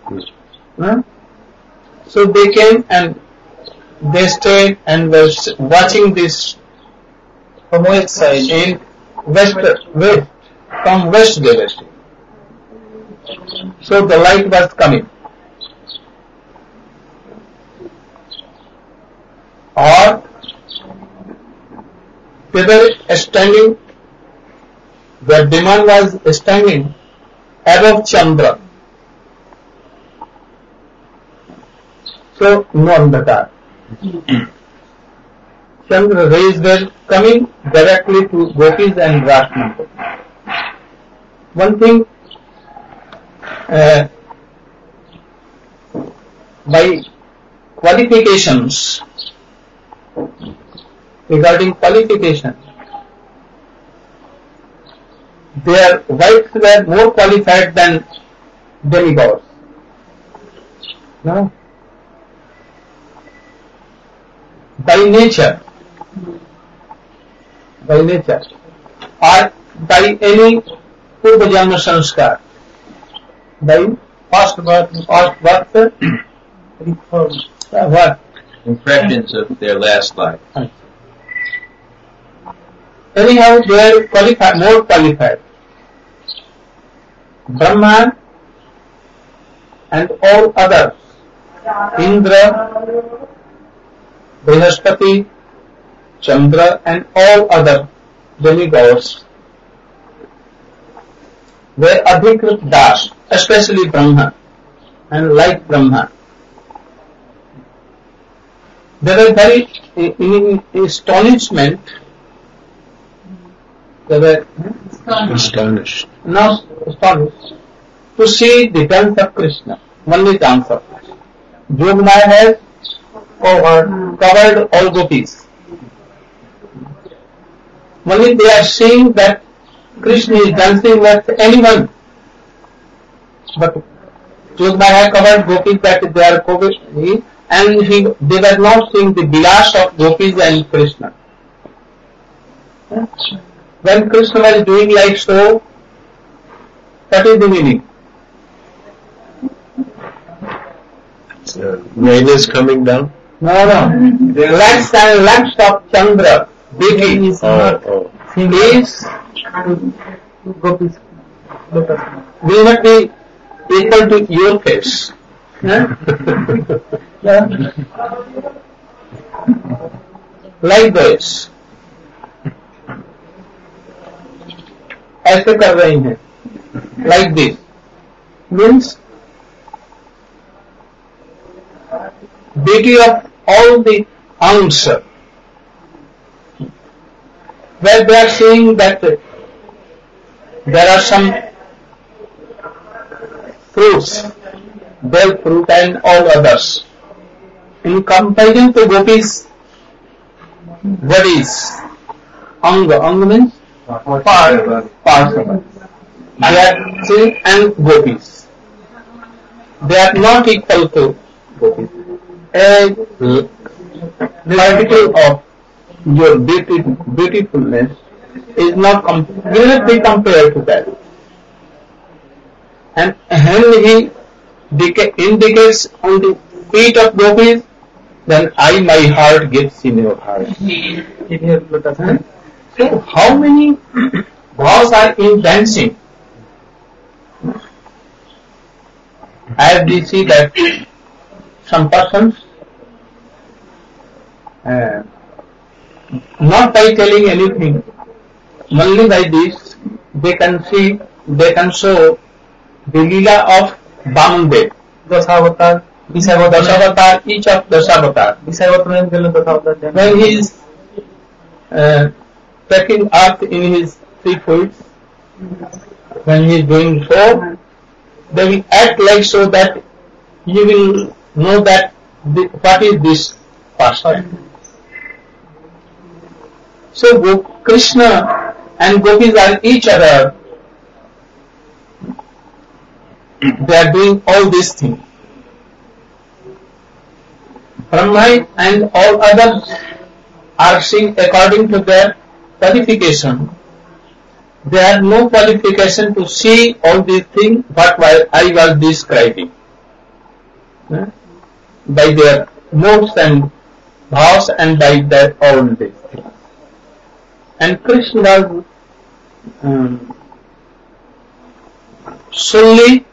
So they came and they stayed and were watching this from which side? In west, from west they were staying. So the light was coming. Or they were standing, the demand was standing above Chandra. So no andhakar. Chandra rays were coming directly to gopis and Rashmanta. One thing, by qualifications, regarding qualification, their wives were more qualified than demigods. No? By nature, or by any Purvajanma Sanskar, by past birth, what? Impressions of their last life. Anyhow, they are qualified, more qualified. Brahma and all others, Indra, Brihaspati, Chandra and all other demigods were Adhikrit Das, especially Brahma, and like Brahma. They were very in astonishment. They were Astonished. not astonished to see the dance of Krishna. One is the answer. Yogamaya has covered all gopis. Only they are seeing that Krishna is dancing with anyone. But Yogamaya covered gopis that they are gopis, and they were not seeing the vilas of gopis and Krishna. When Krishna was doing like so, what is the meaning? Rain is coming down? No. Lakhs and lakhs of Chandra, beauty is Gopis. will not be equal to your face. Like this. ऐसे कर रही हैं. Like this. Means beauty of all the answer. Where they are saying that there are some fruits, bell fruit and all others. In comparison to gopis, what is Anga? Anga means parts of it. They are saying and gopis. They are not equal to gopis. A particle of your beautifulness is not will not be compared to that. And when he indicates on the feet of gopis, then my heart gets in your heart. So how many bhavs are in dancing? As we see that some persons, not by telling anything, only by this, they can show the Leela of Vamandev. Dasavatar, Dasavatar, each of Dasavatar. When he is taking earth in his 3 feet, when he is doing so, they will act like so that you will know that what is this pastime. So Krishna and gopis are each other. They are doing all these things. Brahma and all others are seeing according to their qualification. There are no qualification to see all these things but I was describing. By their modes and bhavs and by their all these things. And Krishna was solely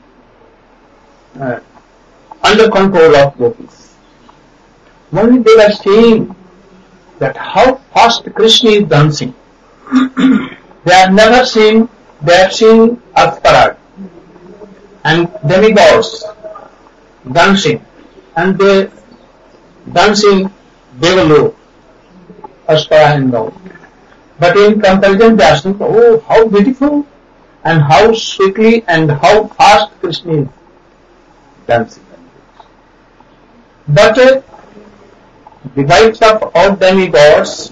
under control of gopis. Only they were seeing that how fast Krishna is dancing. They have seen Asparag and demigods dancing, and they dancing Devalu, Asparag and all. But in comparison they are saying, oh, how beautiful and how sweetly and how fast Krishna is dancing. But the wives of all demigods,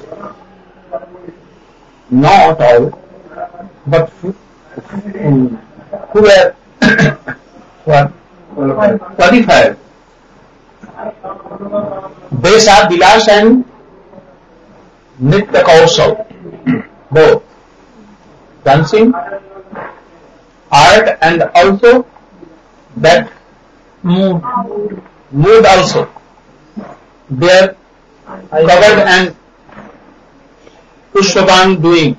not all, but who were qualified. Desa, Vilas and Nitya Kaushal, both dancing, art and also that mood also. They are covered and Pushpavan doing.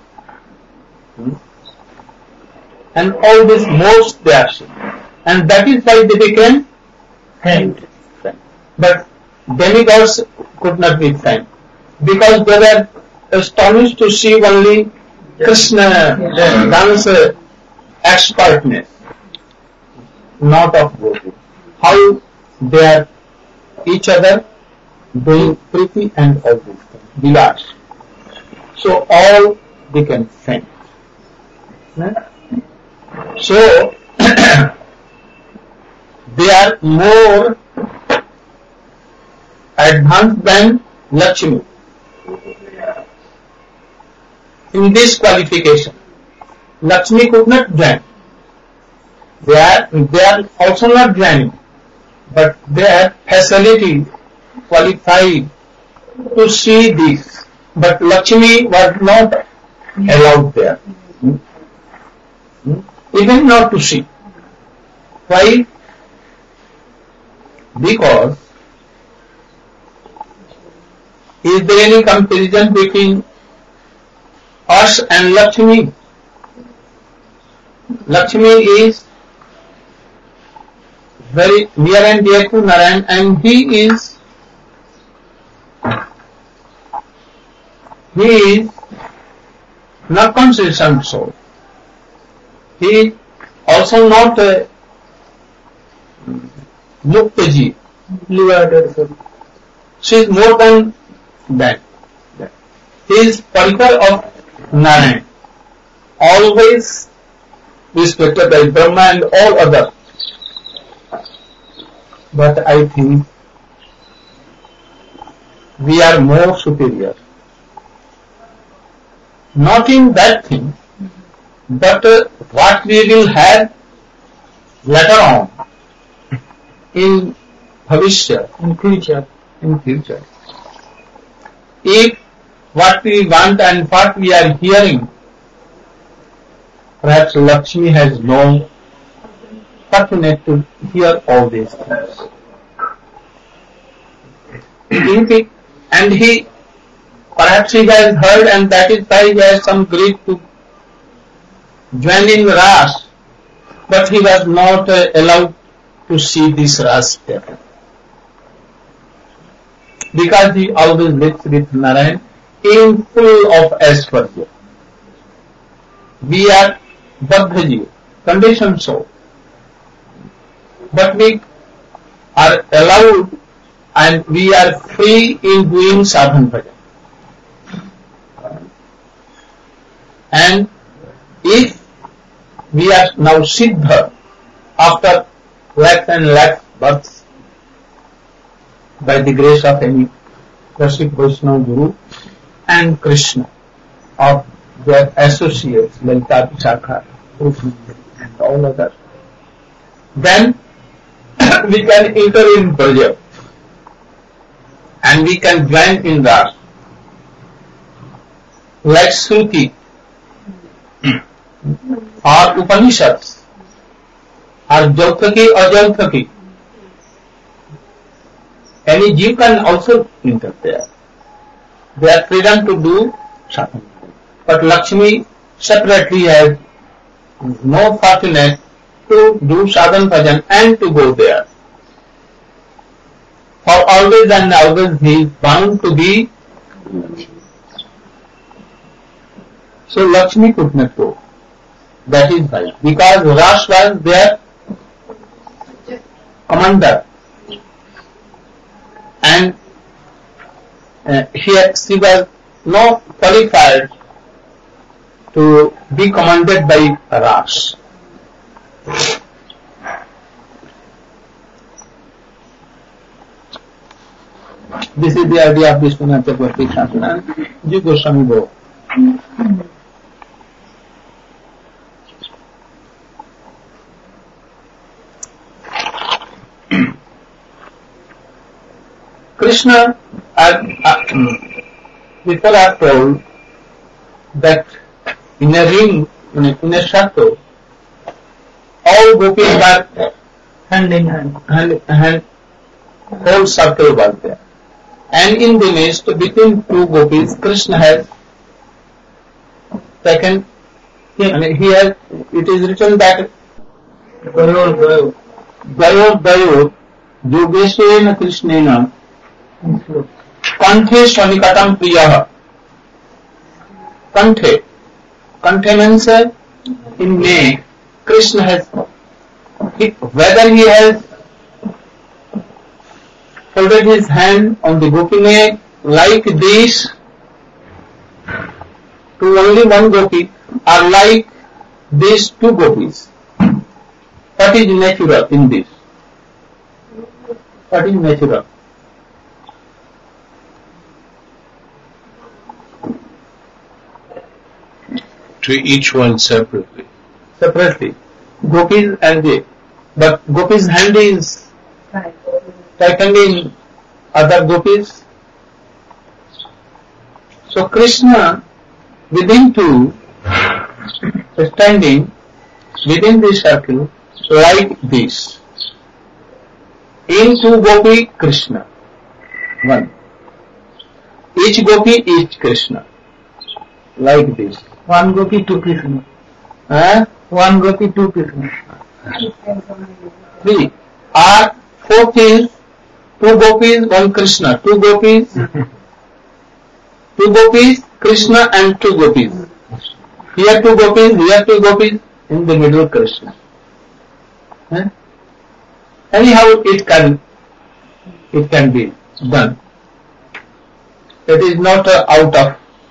And all these modes they are seeing. And that is why they became famed. But demigods could not be famed. Because they were astonished to see only Krishna dance expertness, not of gopis. How they are each other doing priti and all these things, vilas. So all they can sing. So they are more advanced than Lakshmi in this qualification. Lakshmi could not join. They are also not joining, but their facility qualified to see this. But Lakshmi was not allowed there, even not to see. Why? Because is there any comparison between us and Lakshmi? Lakshmi is very near and dear to Narayan, and he is not consistent soul. He is also not a Muktaji. She is more than that. He is Parikar of Narayan, always respected by Brahma and all others. But I think we are more superior. Not in that thing, but what we will have later on in Bhavishya, in future. If what we want and what we are hearing, perhaps Lakshmi has known, fortunate to hear all these things. And he, perhaps he has heard, and that is why he has some greed to join in Ras, but he was not allowed to see this Ras there. Because he always lives with Narayan in full of Aishwarya. We are Baddhaji, conditioned soul. But we are allowed and we are free in doing sadhan bhajan. And if we are now Siddha after lakhs and lakhs births by the grace of any Rashik Vaishnava Guru and Krishna of their associates, Lalita Vishakha, and all others, then we can enter in Braja and we can join in Ras. Like Shruti or Upanishads or Jautaki or Jautaki. Any Jeev can also enter there. They are freedom to do sadhana. But Lakshmi separately has no fortunate to do sadhan bhajan and to go there. For always and always he is bound to be. So Lakshmi could not go. That is why. Because Ras was their commander. And she was not qualified to be commanded by Ras. This is the idea of Vishwanath Chakravarti Shasana. Ji Goswami go. Krishna, people are told that in a ring, in a circle, all gopis are hand in hand, whole circle was there. And in the midst, between two gopis, Krishna has taken, and he has, it is written that Gayor Yogeshena Krishnena Kanthe Swanikatam Priyaha. Kanthe. Kanthe means in May, Krishna has, whether he has folded his hand on the gopine like this to only one gopi, or like these two gopis. What is natural in this? What is natural? To each one separately. Separately. Gopis and they. But gopis' hand is tightened in other gopis. So Krishna within two, standing within this circle like this. Into gopi Krishna. One. Each gopi is Krishna. Like this. One gopi, two Krishna. One gopi, two Krishna. Three. Or fourth is two gopis, one Krishna. Two gopis, Krishna and two gopis. Here two gopis, in the middle Krishna. Anyhow it can be done. It is not out of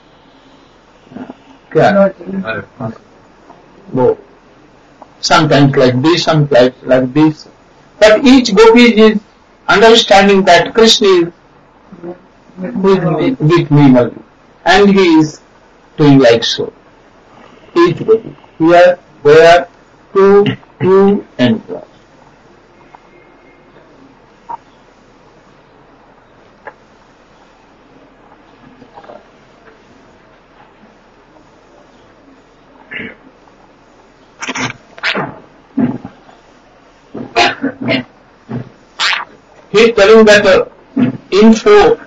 sometimes like this, sometimes like this. But each gopi is understanding that Krishna is with me only, and he is doing like so. Each gopi. Here, there, two, and one. He is telling that in four,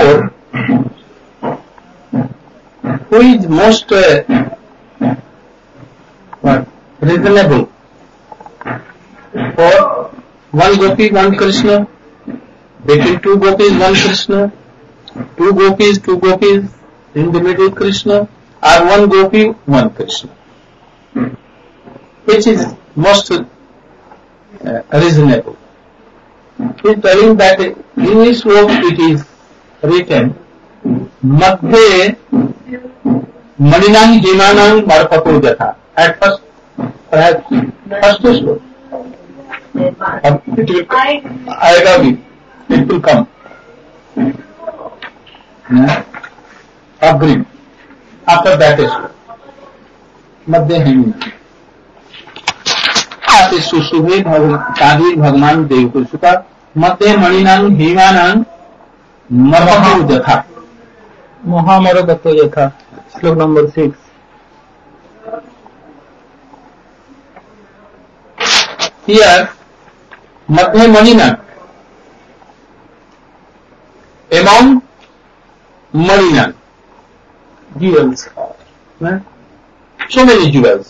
who is most reasonable? For one gopi, one Krishna, between two gopis, one Krishna, two gopis, in the middle Krishna, or one gopi, one Krishna. Which is most reasonable? He is telling that in this work it is written, Madhye Maninang Himanang Marpato Jatha. At first, perhaps, first slope. It will come. Agree. After that is Madhye Himanang. सुशुभे Qadir भगवान देवकुश का मध्य मणिनांग हिमानांग मरपतो यथा महामरगतो यथा. Slok number 6. Here Madhya मणिनांग among मणिनांग jewels, so many jewels.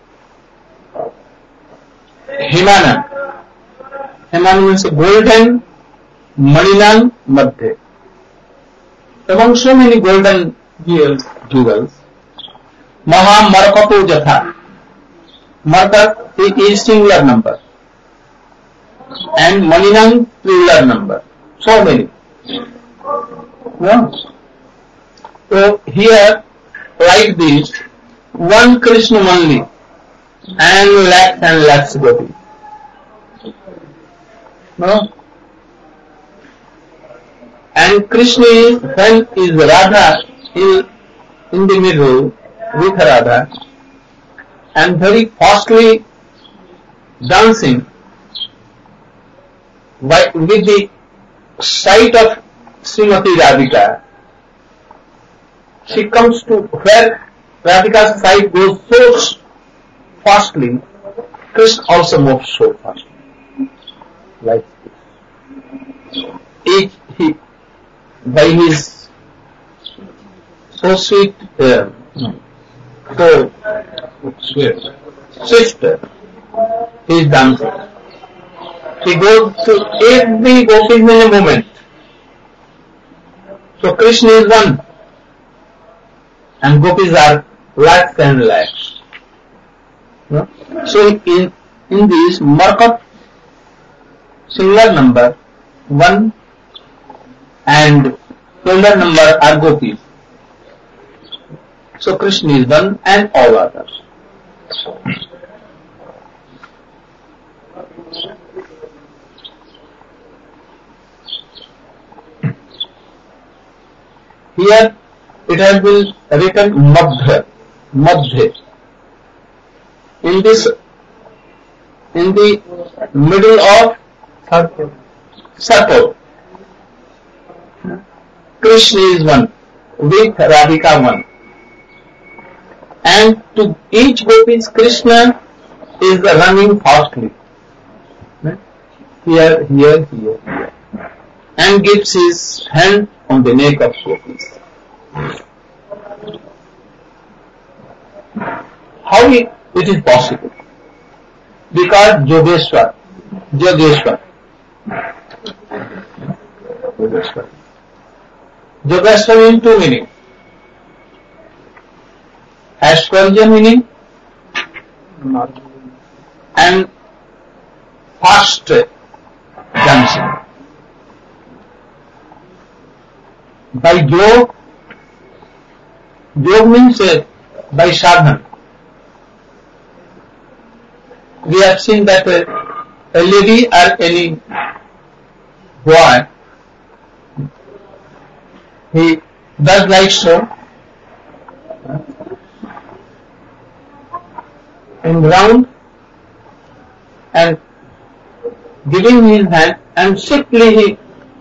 Himanang means golden, Maninang Madhya. Among so many golden jewels, Maha Markato Jatha. Marka is singular number and Maninang plural number. So many. So here, like this, one Krishna only. And lakhs gopi. No? And Krishna is, when is Radha in the middle with Radha and very fastly dancing with the sight of Srimati Radhika, she comes to where Radhika's sight goes so fastly, Krishna also moves so fastly, like this. By his so sweet, so swift, he is dancing. He goes to every gopi in a moment. So Krishna is one. and gopis are lakhs and lakhs. No? So in this Markov singular number 1 and plural number are gopis. So Krishna is one and all others. Here it has been written Madhya. In the middle of circle. Krishna is one, with Radhika one. And to each gopis, Krishna is running fastly. Here, and gives his hand on the neck of gopis. How it is possible? Because Yogeshwar in two meaning. Astrology meaning and fast dancing. By Yog means by sadhana. We have seen that a lady or any boy, he does like so, in round and giving his hand, and simply he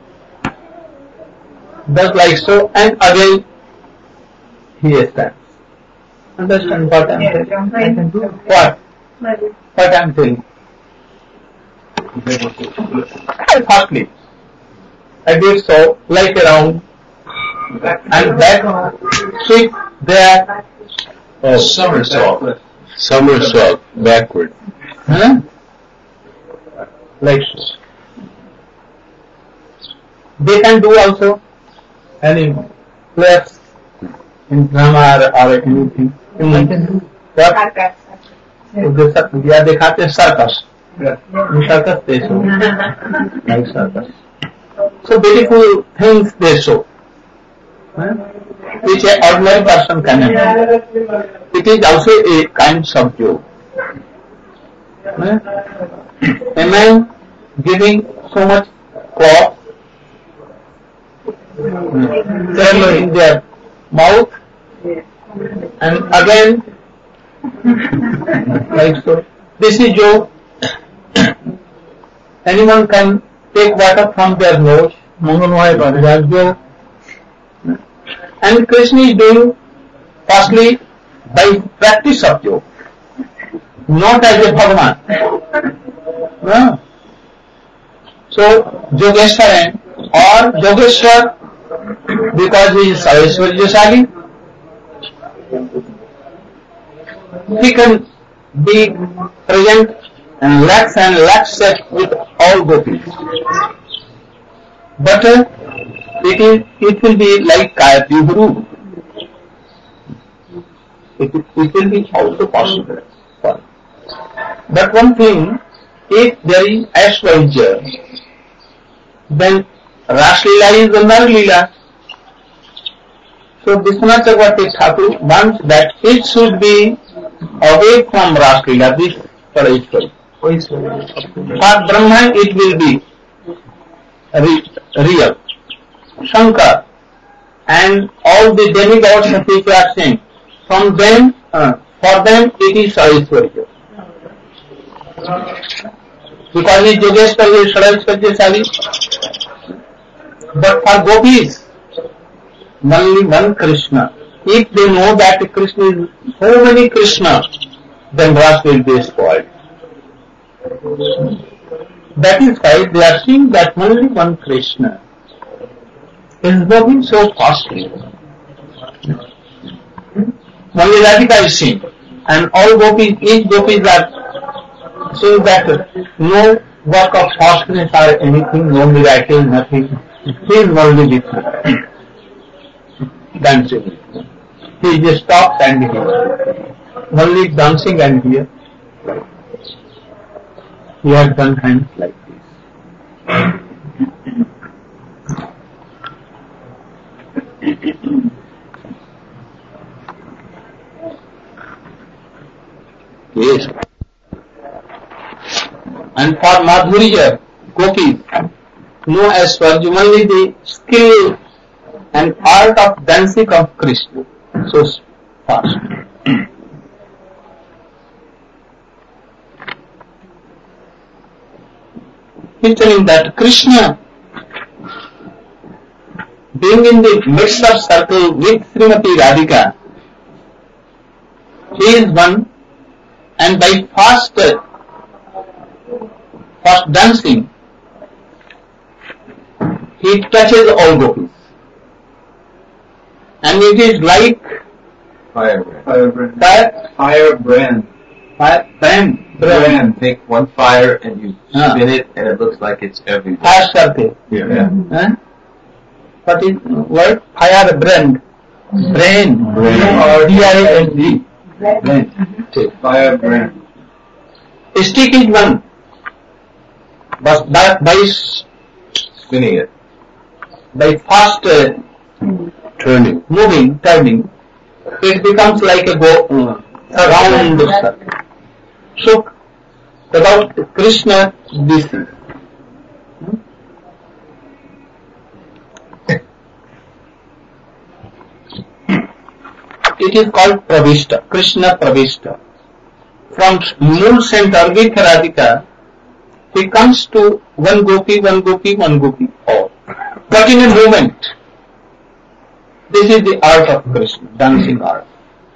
does like so, and again he stands. Understand what I am saying? What? What I am saying? Firstly, I did so, like around, and back, sweep there. Oh, somersault backward. Huh? Like so. They can do also any flaps in drama or anything. What? या दिखाते हैं circus. Circus they show. Like circus. So beautiful things they show. Which an ordinary person cannot. It is also a kind of joke. A man giving so much cloth in their mouth and again like so. This is joke. Anyone can take water from their nose. Joke. And Krishna is doing firstly by practice of yoga, not as a Bhagavan. No. So Yogeshwaran or Yogeshwar, because he is Saraswati, he can be present and lakhs set with all gopis. But it will be like Kaya Vibhu. It will be also possible. But one thing, if there is astrologer, then Raslila is another Leela. So Vishwanath Chakravarti Thakur wants that it should be away from Raslila, this Parashwari. For Brahman it will be real. Shankar and all the demigods of which are seen, from them, for them it is Saraswati. Because he Yogeshwar is Saraswati. But for gopis, only one Krishna. If they know that Krishna is so many Krishna, then Ras will be spoiled. That is why they are seeing that only one Krishna is moving so fastly. Only Radhika is seen, and all gopis, each gopis are saying that no work of fastness or anything, no miracle, nothing. He is only with dancing. he just stops and he only dancing and here he had done hands like this. Yes. And for Madhurya, gopis know as well only the skill and art of dancing of Krishna so fast. He's telling that Krishna, being in the midst of circle with Srimati Radhika, he is one, and by fast dancing, he touches all gopis. And it is like Firebrand. Take one fire and you spin it, and it looks like it's everywhere. Fire circle. Yeah. What is word? Firebrand. Brain. D-I-N-G. Firebrand. Stick is one. But by Spinning it. by fast Turning. turning, it becomes like a round circle. So, about Krishna, this is. It is called Pravishta, Krishna Pravishta. From mool center with Radhika, he comes to one gopi, all. But in a moment, this is the art of Krishna, dancing art.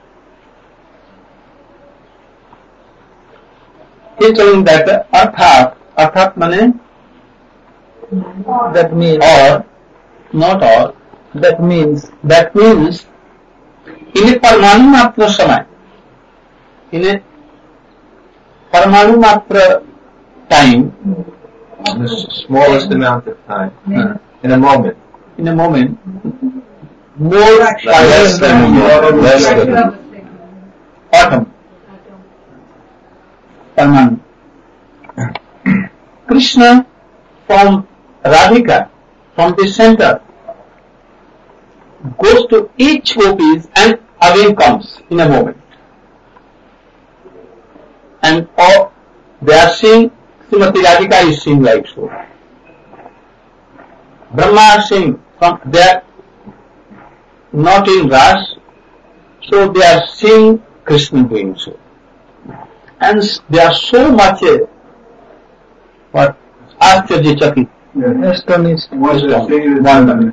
He is telling that arthat means That means, or, not or, that means in a Parmanu Matra Samay, in a Parmanu Matra time, The smallest amount of time. In a moment. more Less than a moment. autumn, Parmanu. Krishna from Radhika, from the center, goes to each gopis and again comes in a moment. And all they are seeing, Srimati Radhika is seeing like so. Brahma are seeing, they are not in Ras, so they are seeing Krishna doing so. And they are so much Ascharya-chakit. astonished. Wonderment.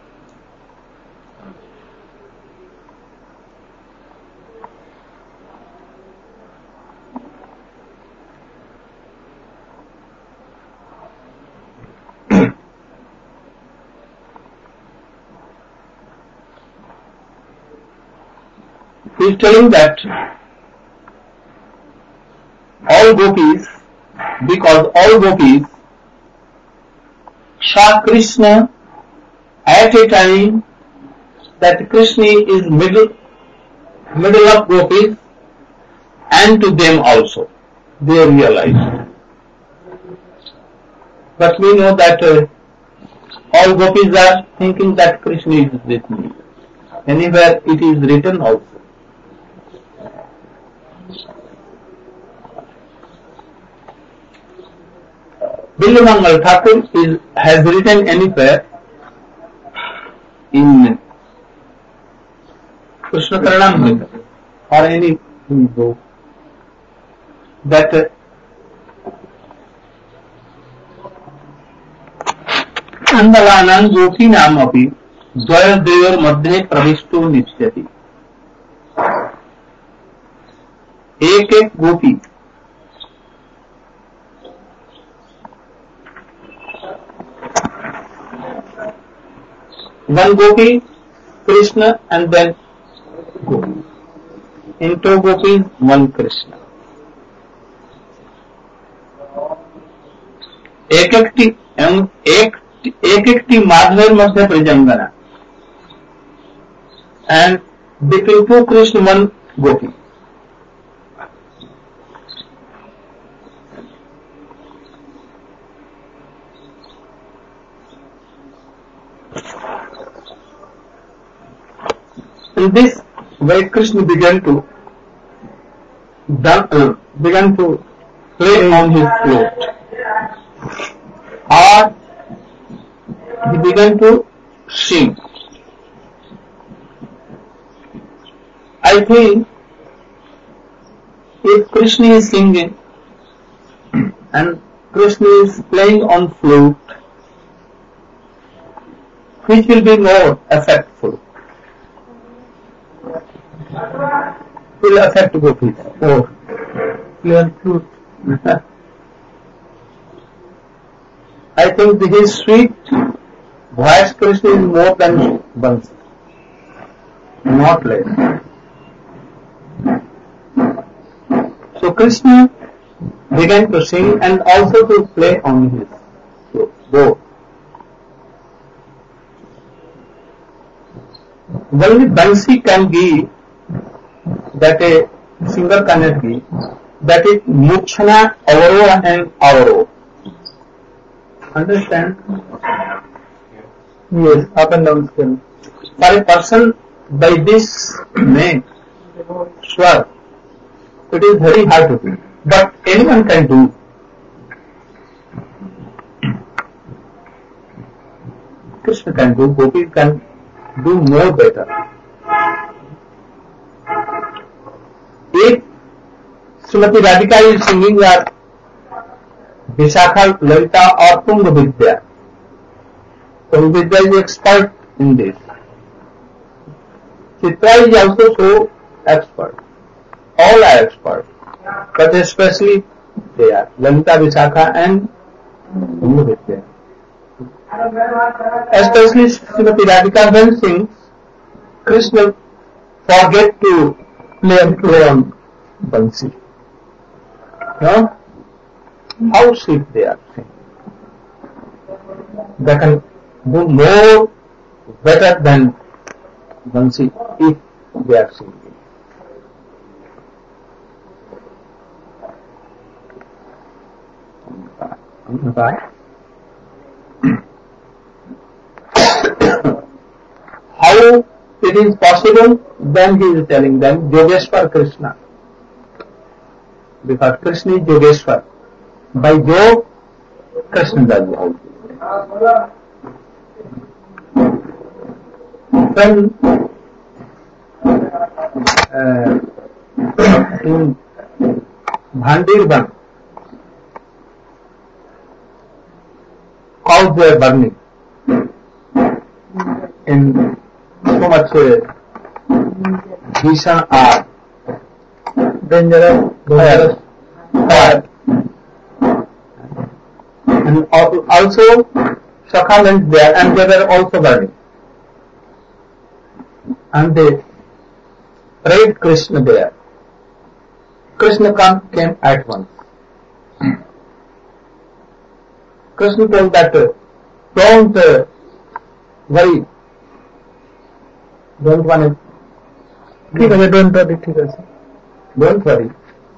He is telling that all gopis, because all gopis saw Krishna at a time that Krishna is middle of gopis, and to them also they realize. But we know that all gopis are thinking that Krishna is with me. Anywhere it is written also. Bilvamangal Thakur has written anywhere in Krishna Karanamrita or any book that Andalanam Gopi-nam api Dvayodayor madhye pravishto nipsyati. एक गोपी one gopi, Krishna, and then gopi. In two gopis, one Krishna. एक एकटी माधवेर मध्य प्रजंगना, and between two Krishna, one Gopi. In this way, Krishna began to play on his flute, or he began to sing. I think if Krishna is singing and Krishna is playing on flute, which will be more effectful? Will affect gopis or play on flute. I think his sweet voice Krishna is more than Bansi, not less. So Krishna began to sing and also to play on his flute, both. Only Bansi can give that a singer cannot give, that is Mukshana, Avaro and Avaro. Understand? Yes, up and down scale. For a person by this name, Swar, it is very hard to do. But anyone can do. Krishna can do, Gopi can do more better. If Srimati Radhika is singing that Vishakha, Lalita or Tunga Vidya, Tunga Vidya is expert in this. Chitra is also so expert. All are expert. But especially they are Lalita, Vishakha and Tunga Vidya. Especially Srimati Radhika when sings, Krishna forget to play on Bansi. No? How sweet they are singing. They can do more better than Bansi if they are singing. How it is possible? Then he is telling them Yogeshwar Krishna. Because Krishna is Yogeshwar. By Yog, Krishna does all. When in Bhandirban, cows were burning in so much Bhishan are dangerous fire. And also Sakha went there and they were also burning. And they prayed Krishna there. Krishna came at once. Krishna told that don't worry. Don't worry. Don't worry.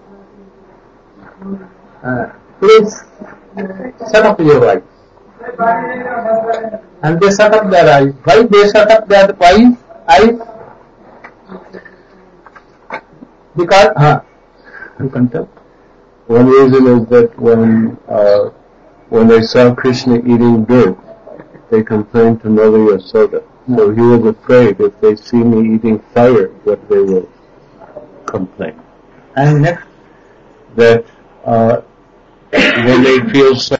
Please shut up your eyes. And they shut up their eyes. Why they shut up their eyes? Because, you can tell. One reason is that when they saw Krishna eating dirt, they complained to Mother Yasoda. So he was afraid if they see me eating fire, what they will complain. And next, that when they feel so